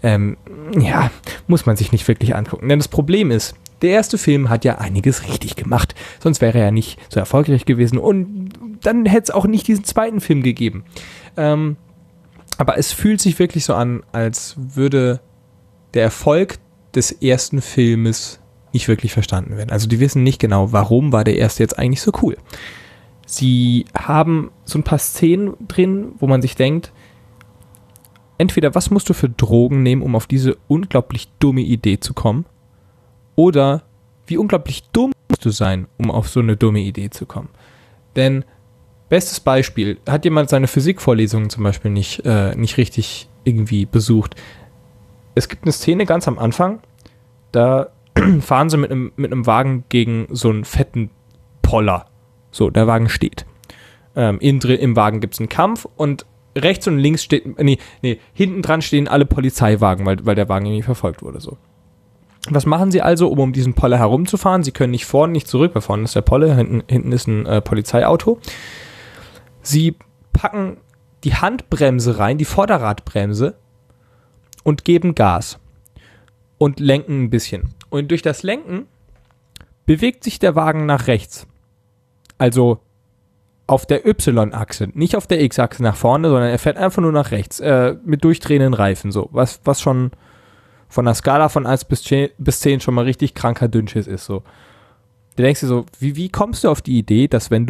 Muss man sich nicht wirklich angucken. Denn das Problem ist, der erste Film hat ja einiges richtig gemacht. Sonst wäre er ja nicht so erfolgreich gewesen und dann hätte es auch nicht diesen zweiten Film gegeben. Aber es fühlt sich wirklich so an, als würde der Erfolg des ersten Filmes nicht wirklich verstanden werden. Also die wissen nicht genau, warum war der erste jetzt eigentlich so cool. Sie haben so ein paar Szenen drin, wo man sich denkt, entweder was musst du für Drogen nehmen, um auf diese unglaublich dumme Idee zu kommen, oder wie unglaublich dumm musst du sein, um auf so eine dumme Idee zu kommen. Denn, bestes Beispiel, hat jemand seine Physikvorlesungen zum Beispiel nicht richtig irgendwie besucht. Es gibt eine Szene ganz am Anfang, da fahren sie mit einem Wagen gegen so einen fetten Poller. So, der Wagen steht. Im Wagen gibt es einen Kampf und rechts und links hinten dran stehen alle Polizeiwagen, weil der Wagen irgendwie verfolgt wurde. So. Was machen sie also, um diesen Poller herumzufahren? Sie können nicht vorne, nicht zurück, weil vorne ist der Poller, hinten ist ein Polizeiauto. Sie packen die Handbremse rein, die Vorderradbremse, und geben Gas und lenken ein bisschen. Und durch das Lenken bewegt sich der Wagen nach rechts. Also auf der Y-Achse, nicht auf der X-Achse nach vorne, sondern er fährt einfach nur nach rechts, mit durchdrehenden Reifen, so, was schon von der Skala von 1 bis 10 schon mal richtig kranker Dünnschiss ist, so. Du denkst dir so, wie kommst du auf die Idee, dass wenn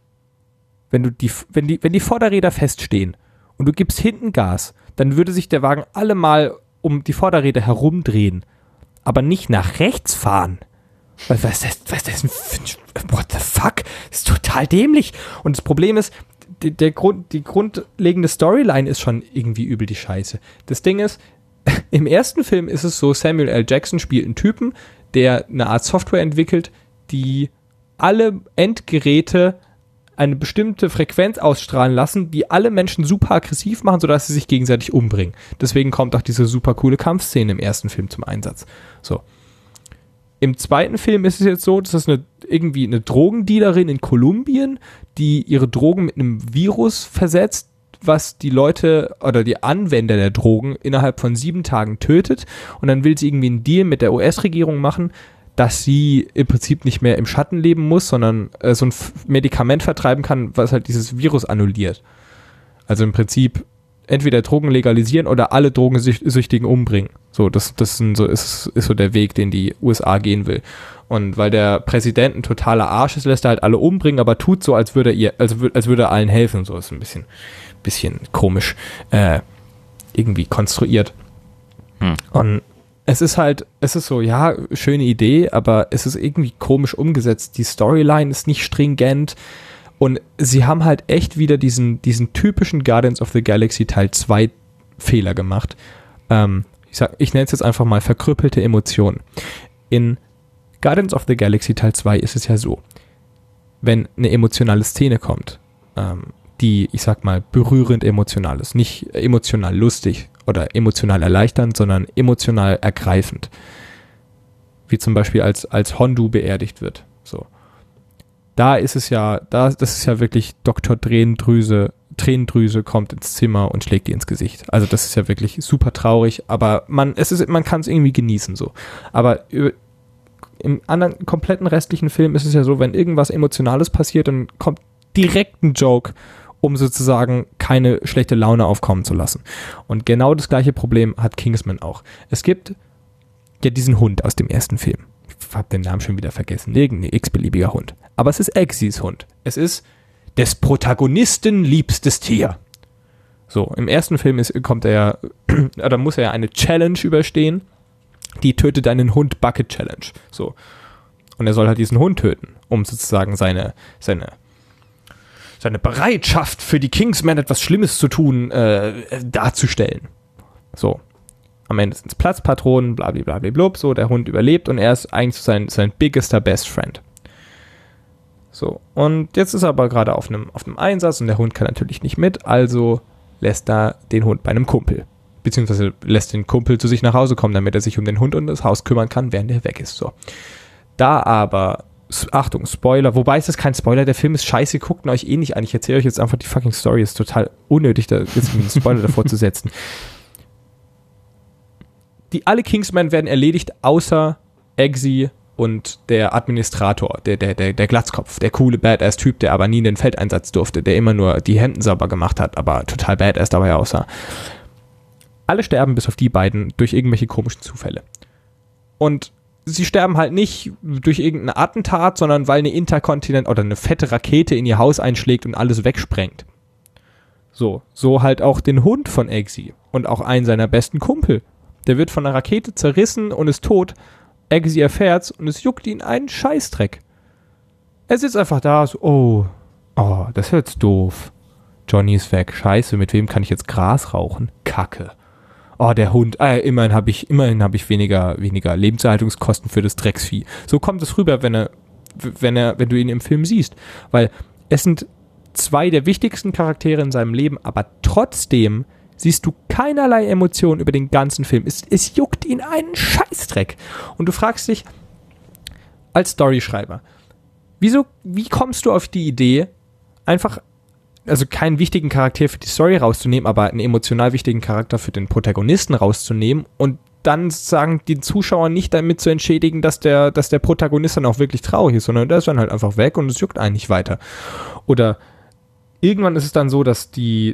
die Vorderräder feststehen und du gibst hinten Gas, dann würde sich der Wagen allemal um die Vorderräder herumdrehen, aber nicht nach rechts fahren. Was ist das denn what the fuck? Das ist total dämlich. Und das Problem ist, die grundlegende Storyline ist schon irgendwie übel die Scheiße. Das Ding ist, im ersten Film ist es so, Samuel L. Jackson spielt einen Typen, der eine Art Software entwickelt, die alle Endgeräte eine bestimmte Frequenz ausstrahlen lassen, die alle Menschen super aggressiv machen, sodass sie sich gegenseitig umbringen. Deswegen kommt auch diese super coole Kampfszene im ersten Film zum Einsatz. So. Im zweiten Film ist es jetzt so, dass es irgendwie eine Drogendealerin in Kolumbien, die ihre Drogen mit einem Virus versetzt, was die Leute oder die Anwender der Drogen innerhalb von 7 Tagen tötet. Und dann will sie irgendwie einen Deal mit der US-Regierung machen, dass sie im Prinzip nicht mehr im Schatten leben muss, sondern so ein Medikament vertreiben kann, was halt dieses Virus annulliert. Also im Prinzip entweder Drogen legalisieren oder alle Drogensüchtigen umbringen. So, das ist so der Weg, den die USA gehen will. Und weil der Präsident ein totaler Arsch ist, lässt er halt alle umbringen, aber tut so, als würde er allen helfen. So ist ein bisschen komisch irgendwie konstruiert. Und es ist so, ja, schöne Idee, aber es ist irgendwie komisch umgesetzt. Die Storyline ist nicht stringent und sie haben halt echt wieder diesen typischen Guardians of the Galaxy Teil 2 Fehler gemacht. Ich nenne es jetzt einfach mal verkrüppelte Emotionen. In Guardians of the Galaxy Teil 2 ist es ja so, wenn eine emotionale Szene kommt, die, ich sag mal, berührend emotional ist, nicht emotional lustig oder emotional erleichternd, sondern emotional ergreifend. Wie zum Beispiel als Hondu beerdigt wird. So. Das ist ja wirklich Dr. Tränendrüse kommt ins Zimmer und schlägt ihr ins Gesicht. Also das ist ja wirklich super traurig, aber man kann es irgendwie genießen so. Aber im anderen kompletten restlichen Film ist es ja so, wenn irgendwas Emotionales passiert, dann kommt direkt ein Joke, um sozusagen keine schlechte Laune aufkommen zu lassen. Und genau das gleiche Problem hat Kingsman auch. Es gibt ja diesen Hund aus dem ersten Film. Ich habe den Namen schon wieder vergessen. Irgendein x-beliebiger Hund. Aber es ist Eggsys Hund. Es ist des Protagonisten liebstes Tier. So, im ersten Film muss er eine Challenge überstehen. Die tötet einen Hund Bucket Challenge. So. Und er soll halt diesen Hund töten, um sozusagen seine Bereitschaft für die Kingsmen etwas Schlimmes zu tun darzustellen. So. am Ende sind es Platzpatronen, blablablub, so, der Hund überlebt und er ist eigentlich sein biggester Best Friend. So, und jetzt ist er aber gerade auf einem Einsatz und der Hund kann natürlich nicht mit, also lässt er den Hund bei einem Kumpel. Beziehungsweise lässt den Kumpel zu sich nach Hause kommen, damit er sich um den Hund und das Haus kümmern kann, während er weg ist. So. Da aber, Achtung, Spoiler, wobei es ist kein Spoiler, der Film ist scheiße, guckt ihn euch eh nicht an. Ich erzähle euch jetzt einfach die fucking Story, ist total unnötig, da jetzt einen Spoiler davor zu setzen. Alle Kingsmen werden erledigt, außer Eggsy und der Administrator, der Glatzkopf, der coole Badass-Typ, der aber nie in den Feldeinsatz durfte, der immer nur die Hemden sauber gemacht hat, aber total Badass dabei aussah. Alle sterben bis auf die beiden durch irgendwelche komischen Zufälle. Und sie sterben halt nicht durch irgendein Attentat, sondern weil eine Interkontinent oder eine fette Rakete in ihr Haus einschlägt und alles wegsprengt. So halt auch den Hund von Eggsy und auch einen seiner besten Kumpel. Der wird von einer Rakete zerrissen und ist tot. Eggsy erfährt's und es juckt ihn einen Scheißdreck. Er sitzt einfach da, so, oh, das ist jetzt doof. Johnny ist weg, scheiße, mit wem kann ich jetzt Gras rauchen? Kacke. Oh, der Hund, immerhin habe ich weniger Lebenserhaltungskosten für das Drecksvieh. So kommt es rüber, wenn du ihn im Film siehst. Weil es sind zwei der wichtigsten Charaktere in seinem Leben, aber trotzdem siehst du keinerlei Emotionen über den ganzen Film. Es juckt ihn einen Scheißdreck. Und du fragst dich, als Storyschreiber, wie kommst du auf die Idee, einfach, also keinen wichtigen Charakter für die Story rauszunehmen, aber einen emotional wichtigen Charakter für den Protagonisten rauszunehmen und dann sozusagen den Zuschauer nicht damit zu entschädigen, dass der Protagonist dann auch wirklich traurig ist, sondern der ist dann halt einfach weg und es juckt einen nicht weiter. Oder irgendwann ist es dann so, dass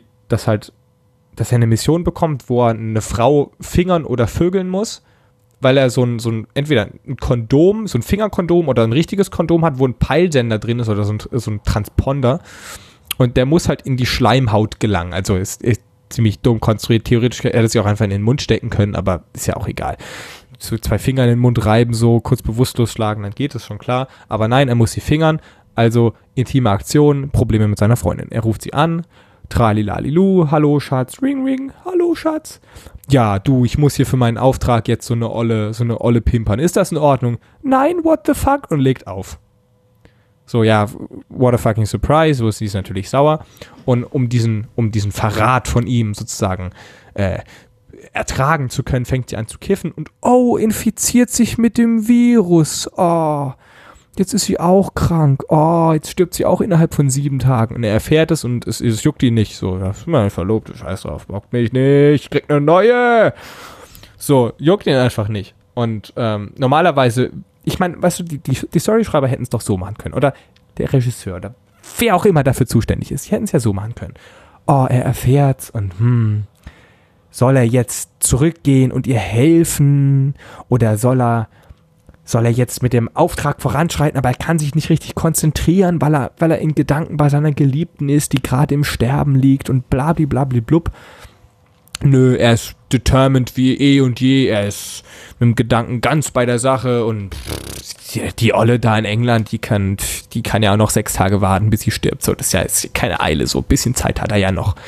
er eine Mission bekommt, wo er eine Frau fingern oder vögeln muss, weil er entweder ein Kondom, so ein Fingerkondom oder ein richtiges Kondom hat, wo ein Peilsender drin ist oder so ein Transponder. Und der muss halt in die Schleimhaut gelangen. Also ist ziemlich dumm konstruiert. Theoretisch hätte er sich auch einfach in den Mund stecken können, aber ist ja auch egal. So 2 Finger in den Mund reiben, so kurz bewusstlos schlagen, dann geht es schon klar. Aber nein, er muss sie fingern. Also intime Aktion, Probleme mit seiner Freundin. Er ruft sie an. Tralilalilu, hallo Schatz, ring ring, hallo Schatz. Ja, du, ich muss hier für meinen Auftrag jetzt so eine olle pimpern. Ist das in Ordnung? Nein, what the fuck? Und legt auf. So, ja, what a fucking surprise, so ist sie natürlich sauer. Und um diesen Verrat von ihm sozusagen ertragen zu können, fängt sie an zu kiffen und infiziert sich mit dem Virus. Jetzt ist sie auch krank. Jetzt stirbt sie auch innerhalb von 7 Tagen. Und er erfährt es und es juckt ihn nicht. So, das ist meine Verlobte, scheiß drauf, bockt mich nicht, ich krieg eine neue. So, juckt ihn einfach nicht. Und normalerweise, ich meine, weißt du, die Storyschreiber hätten es doch so machen können. Oder der Regisseur oder wer auch immer dafür zuständig ist, die hätten es ja so machen können. Er erfährt's und soll er jetzt zurückgehen und ihr helfen? Oder soll er jetzt mit dem Auftrag voranschreiten, aber er kann sich nicht richtig konzentrieren, weil er in Gedanken bei seiner Geliebten ist, die gerade im Sterben liegt und blablablub. Nö, er ist determined wie eh und je, er ist mit dem Gedanken ganz bei der Sache und die Olle da in England, die kann ja auch noch 6 Tage warten, bis sie stirbt. So, das ist ja keine Eile, so ein bisschen Zeit hat er ja noch.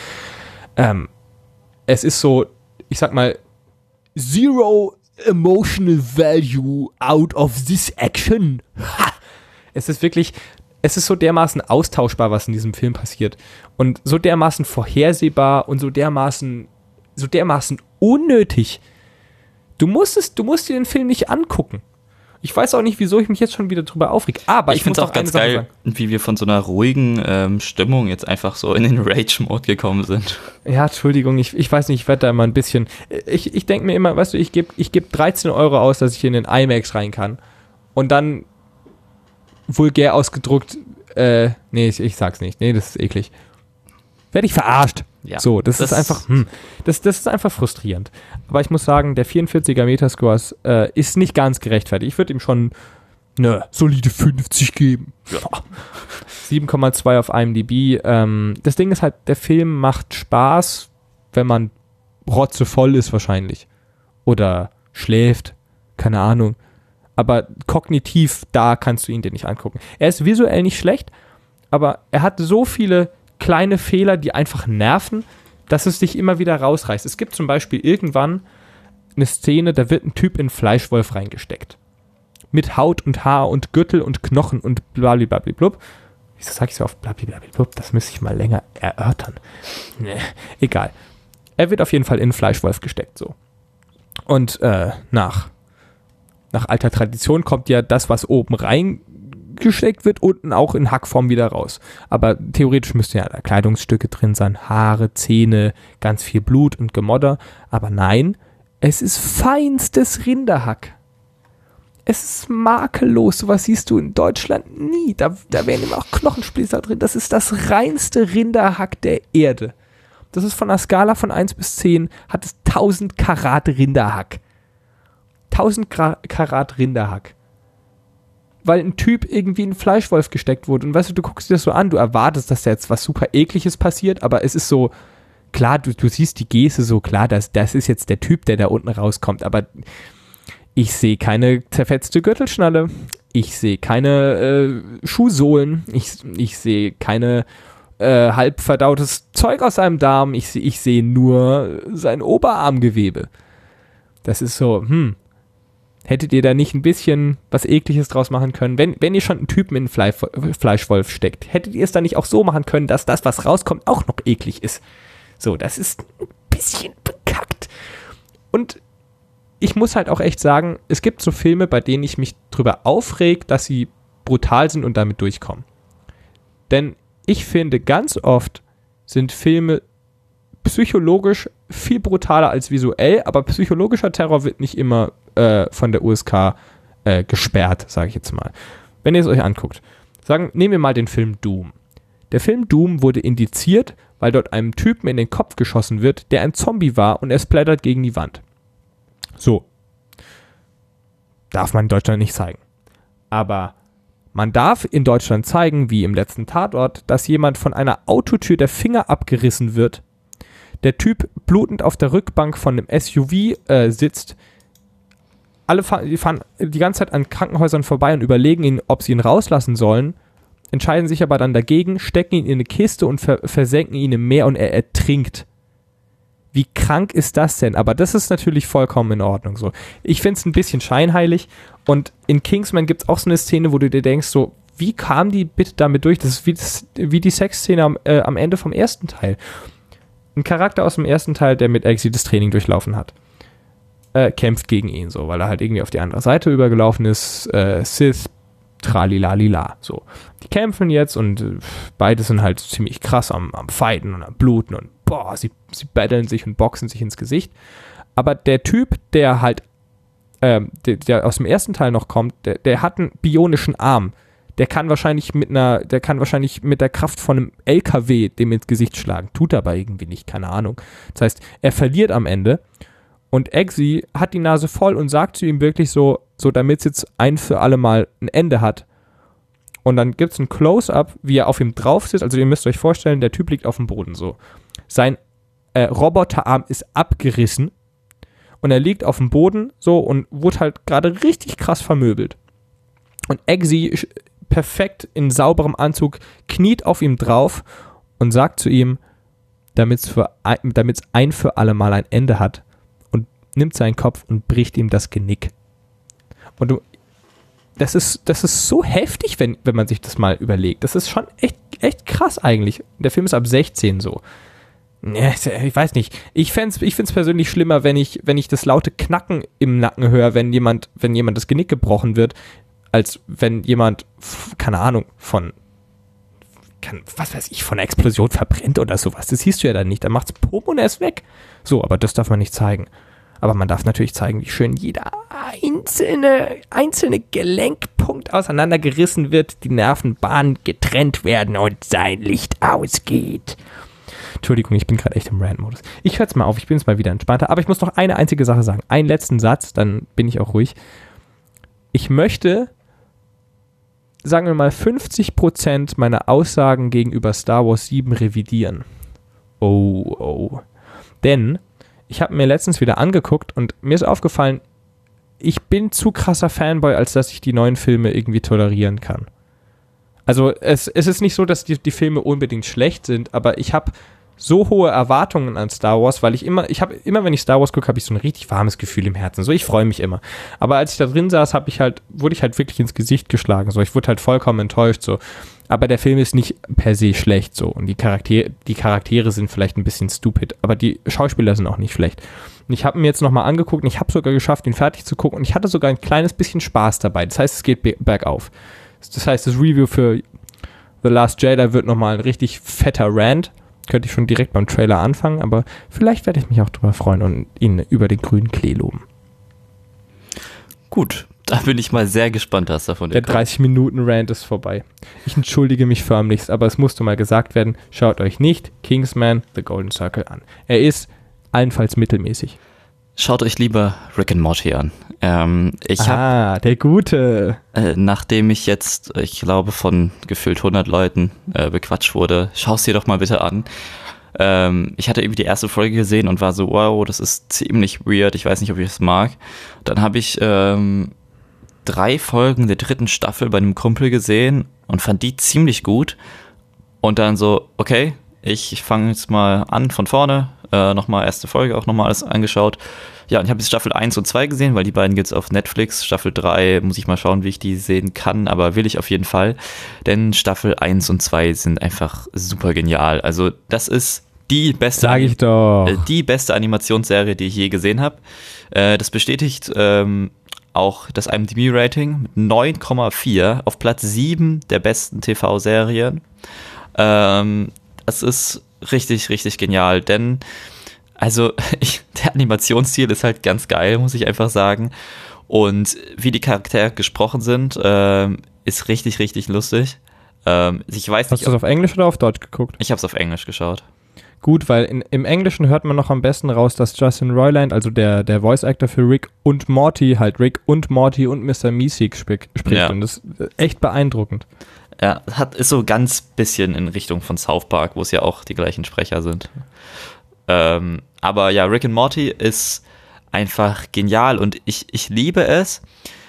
Es ist so, ich sag mal, zero emotional value out of this action. Ha! Es ist so dermaßen austauschbar, was in diesem Film passiert. Und so dermaßen vorhersehbar und so dermaßen unnötig. Du musst dir den Film nicht angucken. Ich weiß auch nicht, wieso ich mich jetzt schon wieder drüber aufreg. Aber ich finde es auch ganz geil, wie wir von so einer ruhigen Stimmung jetzt einfach so in den Rage-Mode gekommen sind. Ja, Entschuldigung, ich weiß nicht, ich werde da immer ein bisschen... Ich denke mir immer, weißt du, ich geb 13 € aus, dass ich hier in den IMAX rein kann. Und dann vulgär ausgedruckt... nee, ich sag's nicht. Nee, das ist eklig. Werde ich verarscht. Ja, so, das ist einfach, das ist einfach frustrierend. Aber ich muss sagen, der 44er Metascore ist nicht ganz gerechtfertigt. Ich würde ihm schon eine solide 50 geben. Ja. 7,2 auf IMDb. Das Ding ist halt, der Film macht Spaß, wenn man rotzevoll ist wahrscheinlich. Oder schläft. Keine Ahnung. Aber kognitiv, da kannst du ihn dir nicht angucken. Er ist visuell nicht schlecht, aber er hat so viele kleine Fehler, die einfach nerven, dass es dich immer wieder rausreißt. Es gibt zum Beispiel irgendwann eine Szene, da wird ein Typ in einen Fleischwolf reingesteckt. Mit Haut und Haar und Gürtel und Knochen und blablabla. Wieso sag ich so oft blablabla? Das müsste ich mal länger erörtern. Nee, egal. Er wird auf jeden Fall in einen Fleischwolf gesteckt, so. Und nach alter Tradition kommt ja das, was oben reingesteckt wird, unten auch in Hackform wieder raus. Aber theoretisch müssten ja da Kleidungsstücke drin sein, Haare, Zähne, ganz viel Blut und Gemodder. Aber nein, es ist feinstes Rinderhack. Es ist makellos. Sowas siehst du in Deutschland nie. Da werden immer auch Knochensplitter drin. Das ist das reinste Rinderhack der Erde. Das ist von einer Skala von 1 bis 10, hat es 1000 Karat Rinderhack. 1000 Karat Rinderhack. Weil ein Typ irgendwie in einen Fleischwolf gesteckt wurde. Und weißt du, du guckst dir das so an, du erwartest, dass da jetzt was super Ekliges passiert, aber es ist so, klar, du siehst die Geste so, klar, das ist jetzt der Typ, der da unten rauskommt, aber ich sehe keine zerfetzte Gürtelschnalle, ich sehe keine Schuhsohlen, ich sehe keine halb verdautes Zeug aus seinem Darm, ich sehe nur sein Oberarmgewebe. Das ist so, hättet ihr da nicht ein bisschen was Ekliges draus machen können? Wenn ihr schon einen Typen in einen Fleischwolf steckt, hättet ihr es dann nicht auch so machen können, dass das, was rauskommt, auch noch eklig ist? So, das ist ein bisschen bekackt. Und ich muss halt auch echt sagen, es gibt so Filme, bei denen ich mich drüber aufreg, dass sie brutal sind und damit durchkommen. Denn ich finde, ganz oft sind Filme psychologisch viel brutaler als visuell, aber psychologischer Terror wird nicht immer von der USK gesperrt, sage ich jetzt mal. Wenn ihr es euch anguckt, nehmen wir mal den Film Doom. Der Film Doom wurde indiziert, weil dort einem Typen in den Kopf geschossen wird, der ein Zombie war und er splattert gegen die Wand. So. Darf man in Deutschland nicht zeigen. Aber man darf in Deutschland zeigen, wie im letzten Tatort, dass jemand von einer Autotür der Finger abgerissen wird, der Typ blutend auf der Rückbank von einem SUV sitzt, alle fahren die ganze Zeit an Krankenhäusern vorbei und überlegen ihn, ob sie ihn rauslassen sollen, entscheiden sich aber dann dagegen, stecken ihn in eine Kiste und versenken ihn im Meer und er ertrinkt. Wie krank ist das denn? Aber das ist natürlich vollkommen in Ordnung so. Ich finde es ein bisschen scheinheilig und in Kingsman gibt es auch so eine Szene, wo du dir denkst, so, wie kam die bitte damit durch? Das ist wie die Sexszene am Ende vom ersten Teil. Ein Charakter aus dem ersten Teil, der mit Eggsy das Training durchlaufen hat, kämpft gegen ihn so, weil er halt irgendwie auf die andere Seite übergelaufen ist, Sith, tralilalila, so. Die kämpfen jetzt und beide sind halt ziemlich krass am Fighten und am Bluten und boah, sie battlen sich und boxen sich ins Gesicht. Aber der Typ, der halt, der aus dem ersten Teil noch kommt, der hat einen bionischen Arm. Der kann wahrscheinlich mit der Kraft von einem LKW dem ins Gesicht schlagen. Tut aber irgendwie nicht, keine Ahnung. Das heißt, er verliert am Ende und Eggsy hat die Nase voll und sagt zu ihm wirklich so damit es jetzt ein für alle Mal ein Ende hat. Und dann gibt es ein Close-Up, wie er auf ihm drauf sitzt. Also ihr müsst euch vorstellen, der Typ liegt auf dem Boden so. Sein Roboterarm ist abgerissen und er liegt auf dem Boden so und wurde halt gerade richtig krass vermöbelt. Und Eggsy, perfekt in sauberem Anzug, kniet auf ihm drauf und sagt zu ihm, damit es ein für alle Mal ein Ende hat, und nimmt seinen Kopf und bricht ihm das Genick. Und das ist so heftig, wenn man sich das mal überlegt. Das ist schon echt krass eigentlich. Der Film ist ab 16 so. Ich weiß nicht. Ich find's persönlich schlimmer, wenn ich das laute Knacken im Nacken höre, wenn jemand das Genick gebrochen wird, als wenn jemand, keine Ahnung, von einer Explosion verbrennt oder sowas. Das siehst du ja dann nicht. Dann macht's Pum und er ist weg. So, aber das darf man nicht zeigen. Aber man darf natürlich zeigen, wie schön jeder einzelne Gelenkpunkt auseinandergerissen wird, die Nervenbahnen getrennt werden und sein Licht ausgeht. Entschuldigung, ich bin gerade echt im Rant-Modus. Ich höre jetzt mal auf, ich bin jetzt mal wieder entspannter. Aber ich muss noch eine einzige Sache sagen. Einen letzten Satz, dann bin ich auch ruhig. Ich möchte, sagen wir mal, 50% meiner Aussagen gegenüber Star Wars 7 revidieren. Oh. Denn ich habe mir letztens wieder angeguckt und mir ist aufgefallen, ich bin zu krasser Fanboy, als dass ich die neuen Filme irgendwie tolerieren kann. Also es ist nicht so, dass die Filme unbedingt schlecht sind, aber ich habe so hohe Erwartungen an Star Wars, weil wenn ich Star Wars gucke, habe ich so ein richtig warmes Gefühl im Herzen. So, ich freue mich immer. Aber als ich da drin saß, wurde ich halt wirklich ins Gesicht geschlagen. So, ich wurde halt vollkommen enttäuscht. So. Aber der Film ist nicht per se schlecht. So. Und die Charaktere sind vielleicht ein bisschen stupid. Aber die Schauspieler sind auch nicht schlecht. Und ich habe mir jetzt nochmal angeguckt und ich habe sogar geschafft, ihn fertig zu gucken. Und ich hatte sogar ein kleines bisschen Spaß dabei. Das heißt, es geht bergauf. Das heißt, das Review für The Last Jedi wird nochmal ein richtig fetter Rant. Könnte ich schon direkt beim Trailer anfangen, aber vielleicht werde ich mich auch drüber freuen und ihn über den grünen Klee loben. Gut, da bin ich mal sehr gespannt, was davon der 30-Minuten-Rant ist vorbei. Ich entschuldige mich förmlichst, aber es musste mal gesagt werden, schaut euch nicht Kingsman The Golden Circle an. Er ist allenfalls mittelmäßig. Schaut euch lieber Rick and Morty an. Der Gute. Nachdem ich jetzt, ich glaube, von gefühlt 100 Leuten bequatscht wurde, schau es dir doch mal bitte an. Ich hatte irgendwie die erste Folge gesehen und war so, wow, das ist ziemlich weird, ich weiß nicht, ob ich es mag. Dann habe ich 3 Folgen der 3. Staffel bei einem Kumpel gesehen und fand die ziemlich gut. Und dann so, okay, ich fange jetzt mal an von vorne, nochmal erste Folge auch nochmal alles angeschaut. Ja, und ich habe jetzt Staffel 1 und 2 gesehen, weil die beiden gibt es auf Netflix. Staffel 3 muss ich mal schauen, wie ich die sehen kann, aber will ich auf jeden Fall. Denn Staffel 1 und 2 sind einfach super genial. Also das ist die beste, die beste Animationsserie, die ich je gesehen habe. Das bestätigt auch das IMDb-Rating mit 9,4 auf Platz 7 der besten TV-Serien. Es ist richtig, richtig genial, denn also der Animationsstil ist halt ganz geil, muss ich einfach sagen. Und wie die Charaktere gesprochen sind, ist richtig, richtig lustig. Ich weiß nicht, hast du das auf Englisch oder auf Deutsch geguckt? Ich habe es auf Englisch geschaut. Gut, weil im Englischen hört man noch am besten raus, dass Justin Roiland, also der Voice-Actor für Rick und Morty, halt Rick und Morty und Mr. Meeseek spricht. Ja. Und das ist echt beeindruckend. Ja, ist so ganz bisschen in Richtung von South Park, wo es ja auch die gleichen Sprecher sind. Aber ja, Rick and Morty ist einfach genial und ich liebe es,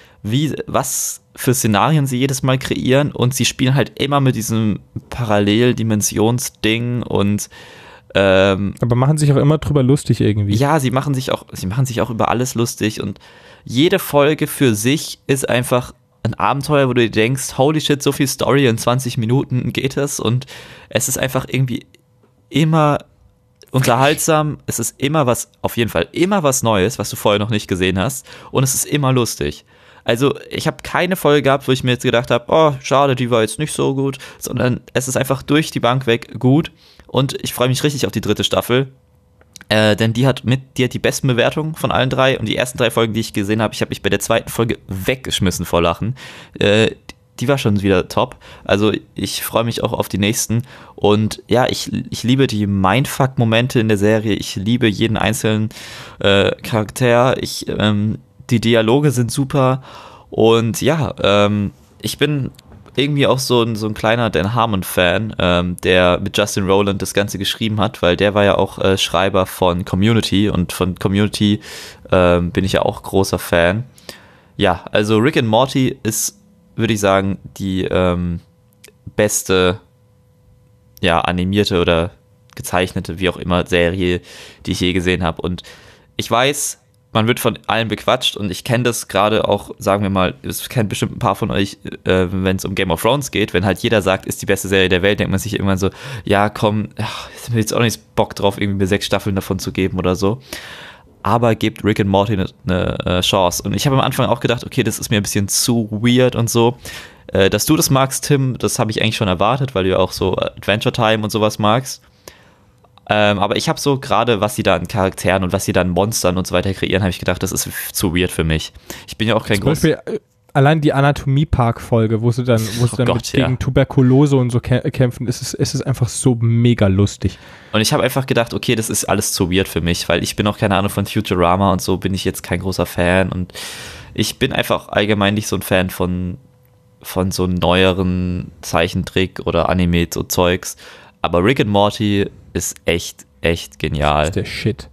was für Szenarien sie jedes Mal kreieren und sie spielen halt immer mit diesem Paralleldimensionsding und aber machen sich auch immer drüber lustig irgendwie. Ja, sie machen sich auch über alles lustig und jede Folge für sich ist einfach ein Abenteuer, wo du dir denkst, holy shit, so viel Story in 20 Minuten geht es und es ist einfach irgendwie immer unterhaltsam, es ist auf jeden Fall immer was Neues, was du vorher noch nicht gesehen hast und es ist immer lustig. Also ich habe keine Folge gehabt, wo ich mir jetzt gedacht habe, oh, schade, die war jetzt nicht so gut, sondern es ist einfach durch die Bank weg gut und ich freue mich richtig auf die 3. Staffel, denn die hat die besten Bewertungen von allen 3 und die ersten 3 Folgen, die ich gesehen habe, ich habe mich bei der 2. Folge weggeschmissen vor Lachen. Die war schon wieder top. Also ich freue mich auch auf die nächsten. Und ja, ich liebe die Mindfuck-Momente in der Serie. Ich liebe jeden einzelnen Charakter. Die Dialoge sind super. Und ja, ich bin irgendwie auch so ein kleiner Dan Harmon-Fan, der mit Justin Roiland das Ganze geschrieben hat, weil der war ja auch Schreiber von Community. Und von Community bin ich ja auch großer Fan. Ja, also Rick and Morty ist, würde ich sagen, die beste animierte oder gezeichnete, wie auch immer, Serie, die ich je gesehen habe. Und ich weiß, man wird von allen bequatscht und ich kenne das gerade auch, sagen wir mal, es kennt bestimmt ein paar von euch, wenn es um Game of Thrones geht, wenn halt jeder sagt, ist die beste Serie der Welt, denkt man sich irgendwann so, ja komm, ich habe jetzt auch nicht Bock drauf, irgendwie mir 6 Staffeln davon zu geben oder so. Aber gebt Rick and Morty eine Chance. Und ich habe am Anfang auch gedacht, okay, das ist mir ein bisschen zu weird und so. Dass du das magst, Tim, das habe ich eigentlich schon erwartet, weil du ja auch so Adventure Time und sowas magst. Aber ich habe so gerade, was sie da an Charakteren und was sie da an Monstern und so weiter kreieren, habe ich gedacht, das ist zu weird für mich. Ich bin ja auch kein großer... Allein die Anatomie-Park-Folge, wo sie dann gegen Tuberkulose und so kämpfen, ist es einfach so mega lustig. Und ich habe einfach gedacht, okay, das ist alles zu weird für mich, weil ich bin auch keine Ahnung von Futurama und so, bin ich jetzt kein großer Fan und ich bin einfach allgemein nicht so ein Fan von so neueren Zeichentrick oder Anime, so Zeugs. Aber Rick and Morty ist echt, echt genial. Das ist der Shit.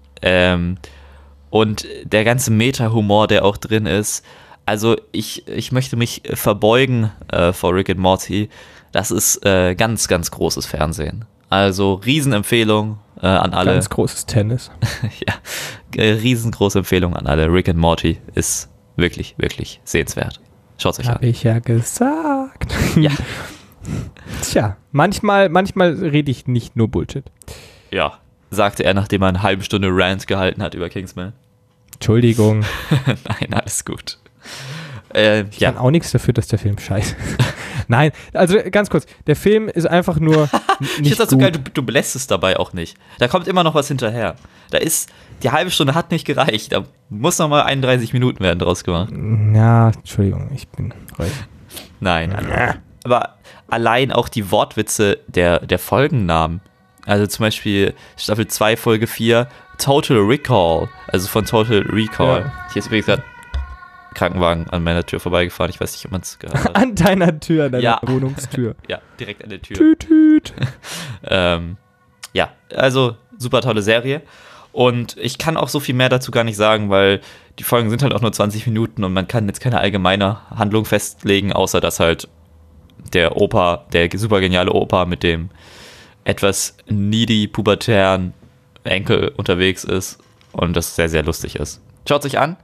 Und der ganze Meta-Humor, der auch drin ist, also ich möchte mich verbeugen vor Rick and Morty. Das ist ganz, ganz großes Fernsehen. Also Riesenempfehlung. An alle. Ganz großes Tennis. Ja, riesengroße Empfehlung an alle. Rick and Morty ist wirklich, wirklich sehenswert. Schaut euch an. Hab ich ja gesagt. Ja. Tja, manchmal rede ich nicht nur Bullshit. Ja, sagte er, nachdem er eine halbe Stunde Rant gehalten hat über Kingsman. Entschuldigung. Nein, alles gut. Ich kann auch nichts dafür, dass der Film scheiße ist. Nein, also ganz kurz, der Film ist einfach nur Ich nicht finde das so gut. geil, du belässt es dabei auch nicht. Da kommt immer noch was hinterher. Die halbe Stunde hat nicht gereicht, da muss noch mal 31 Minuten werden draus gemacht. Ja, Entschuldigung, ich bin ruhig. Nein, aber allein auch die Wortwitze der Folgennamen. Also zum Beispiel Staffel 2, Folge 4, Total Recall, also von Total Recall. Ja. Hier ist übrigens gerade ein Krankenwagen an meiner Tür vorbeigefahren, ich weiß nicht, ob man es gehört hat. An deiner Tür, an deiner Ja. Wohnungstür. Ja, direkt an der Tür. Tüt, tüt. Ja, also super tolle Serie. Und ich kann auch so viel mehr dazu gar nicht sagen, weil die Folgen sind halt auch nur 20 Minuten und man kann jetzt keine allgemeine Handlung festlegen, außer dass halt der super geniale Opa mit dem etwas needy pubertären Enkel unterwegs ist und das sehr, sehr lustig ist. Schaut sich an.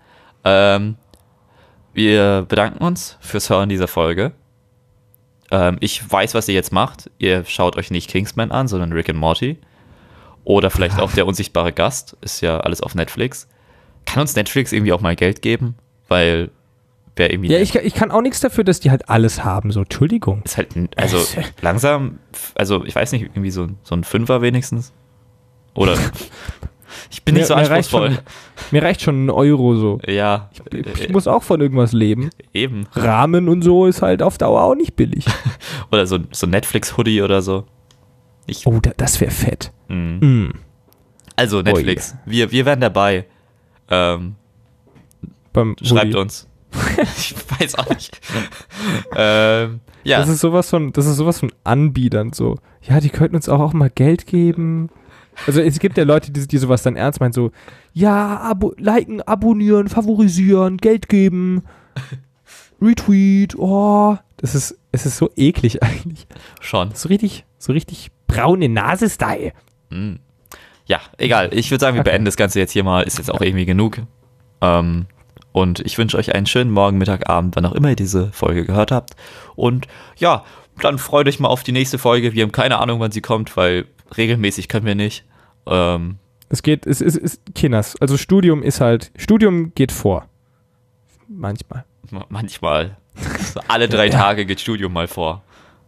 Wir bedanken uns fürs Hören dieser Folge. Ich weiß, was ihr jetzt macht. Ihr schaut euch nicht Kingsman an, sondern Rick and Morty. Oder vielleicht auch Der unsichtbare Gast. Ist ja alles auf Netflix. Kann uns Netflix irgendwie auch mal Geld geben? Weil wäre irgendwie... Ja, ich kann auch nichts dafür, dass die halt alles haben, so, Entschuldigung. Ist halt, also langsam, also ich weiß nicht, irgendwie so ein Fünfer wenigstens. Oder... Ich bin nicht so anspruchsvoll. Mir reicht schon ein Euro so. Ja. Ich muss auch von irgendwas leben. Eben. Rahmen und so ist halt auf Dauer auch nicht billig. Oder so Netflix-Hoodie oder so. Oh, das wäre fett. Also Netflix, wir wären dabei. Beim Schreibt Hoodie. uns. Ich weiß auch nicht. Ja. Das ist sowas von Anbietern so. Ja, die könnten uns auch mal Geld geben. Also es gibt ja Leute, die sowas dann ernst meinen, so, ja, liken, abonnieren, favorisieren, Geld geben, Retweet, oh. Es ist so eklig eigentlich. Schon. So richtig braune Nase-Style. Ja, egal. Ich würde sagen, wir beenden das Ganze jetzt hier mal. Ist jetzt auch irgendwie genug. Und ich wünsche euch einen schönen Morgen, Mittag, Abend, wann auch immer ihr diese Folge gehört habt. Und ja, dann freut euch mal auf die nächste Folge. Wir haben keine Ahnung, wann sie kommt, weil regelmäßig können wir nicht. Es ist Kinders. Also Studium geht vor. Manchmal. Manchmal. So alle 3 Tage geht Studium mal vor.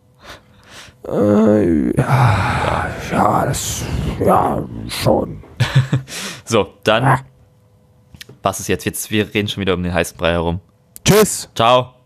Ja, schon. So, dann was ist jetzt? Wir reden schon wieder um den heißen Brei herum. Tschüss. Ciao.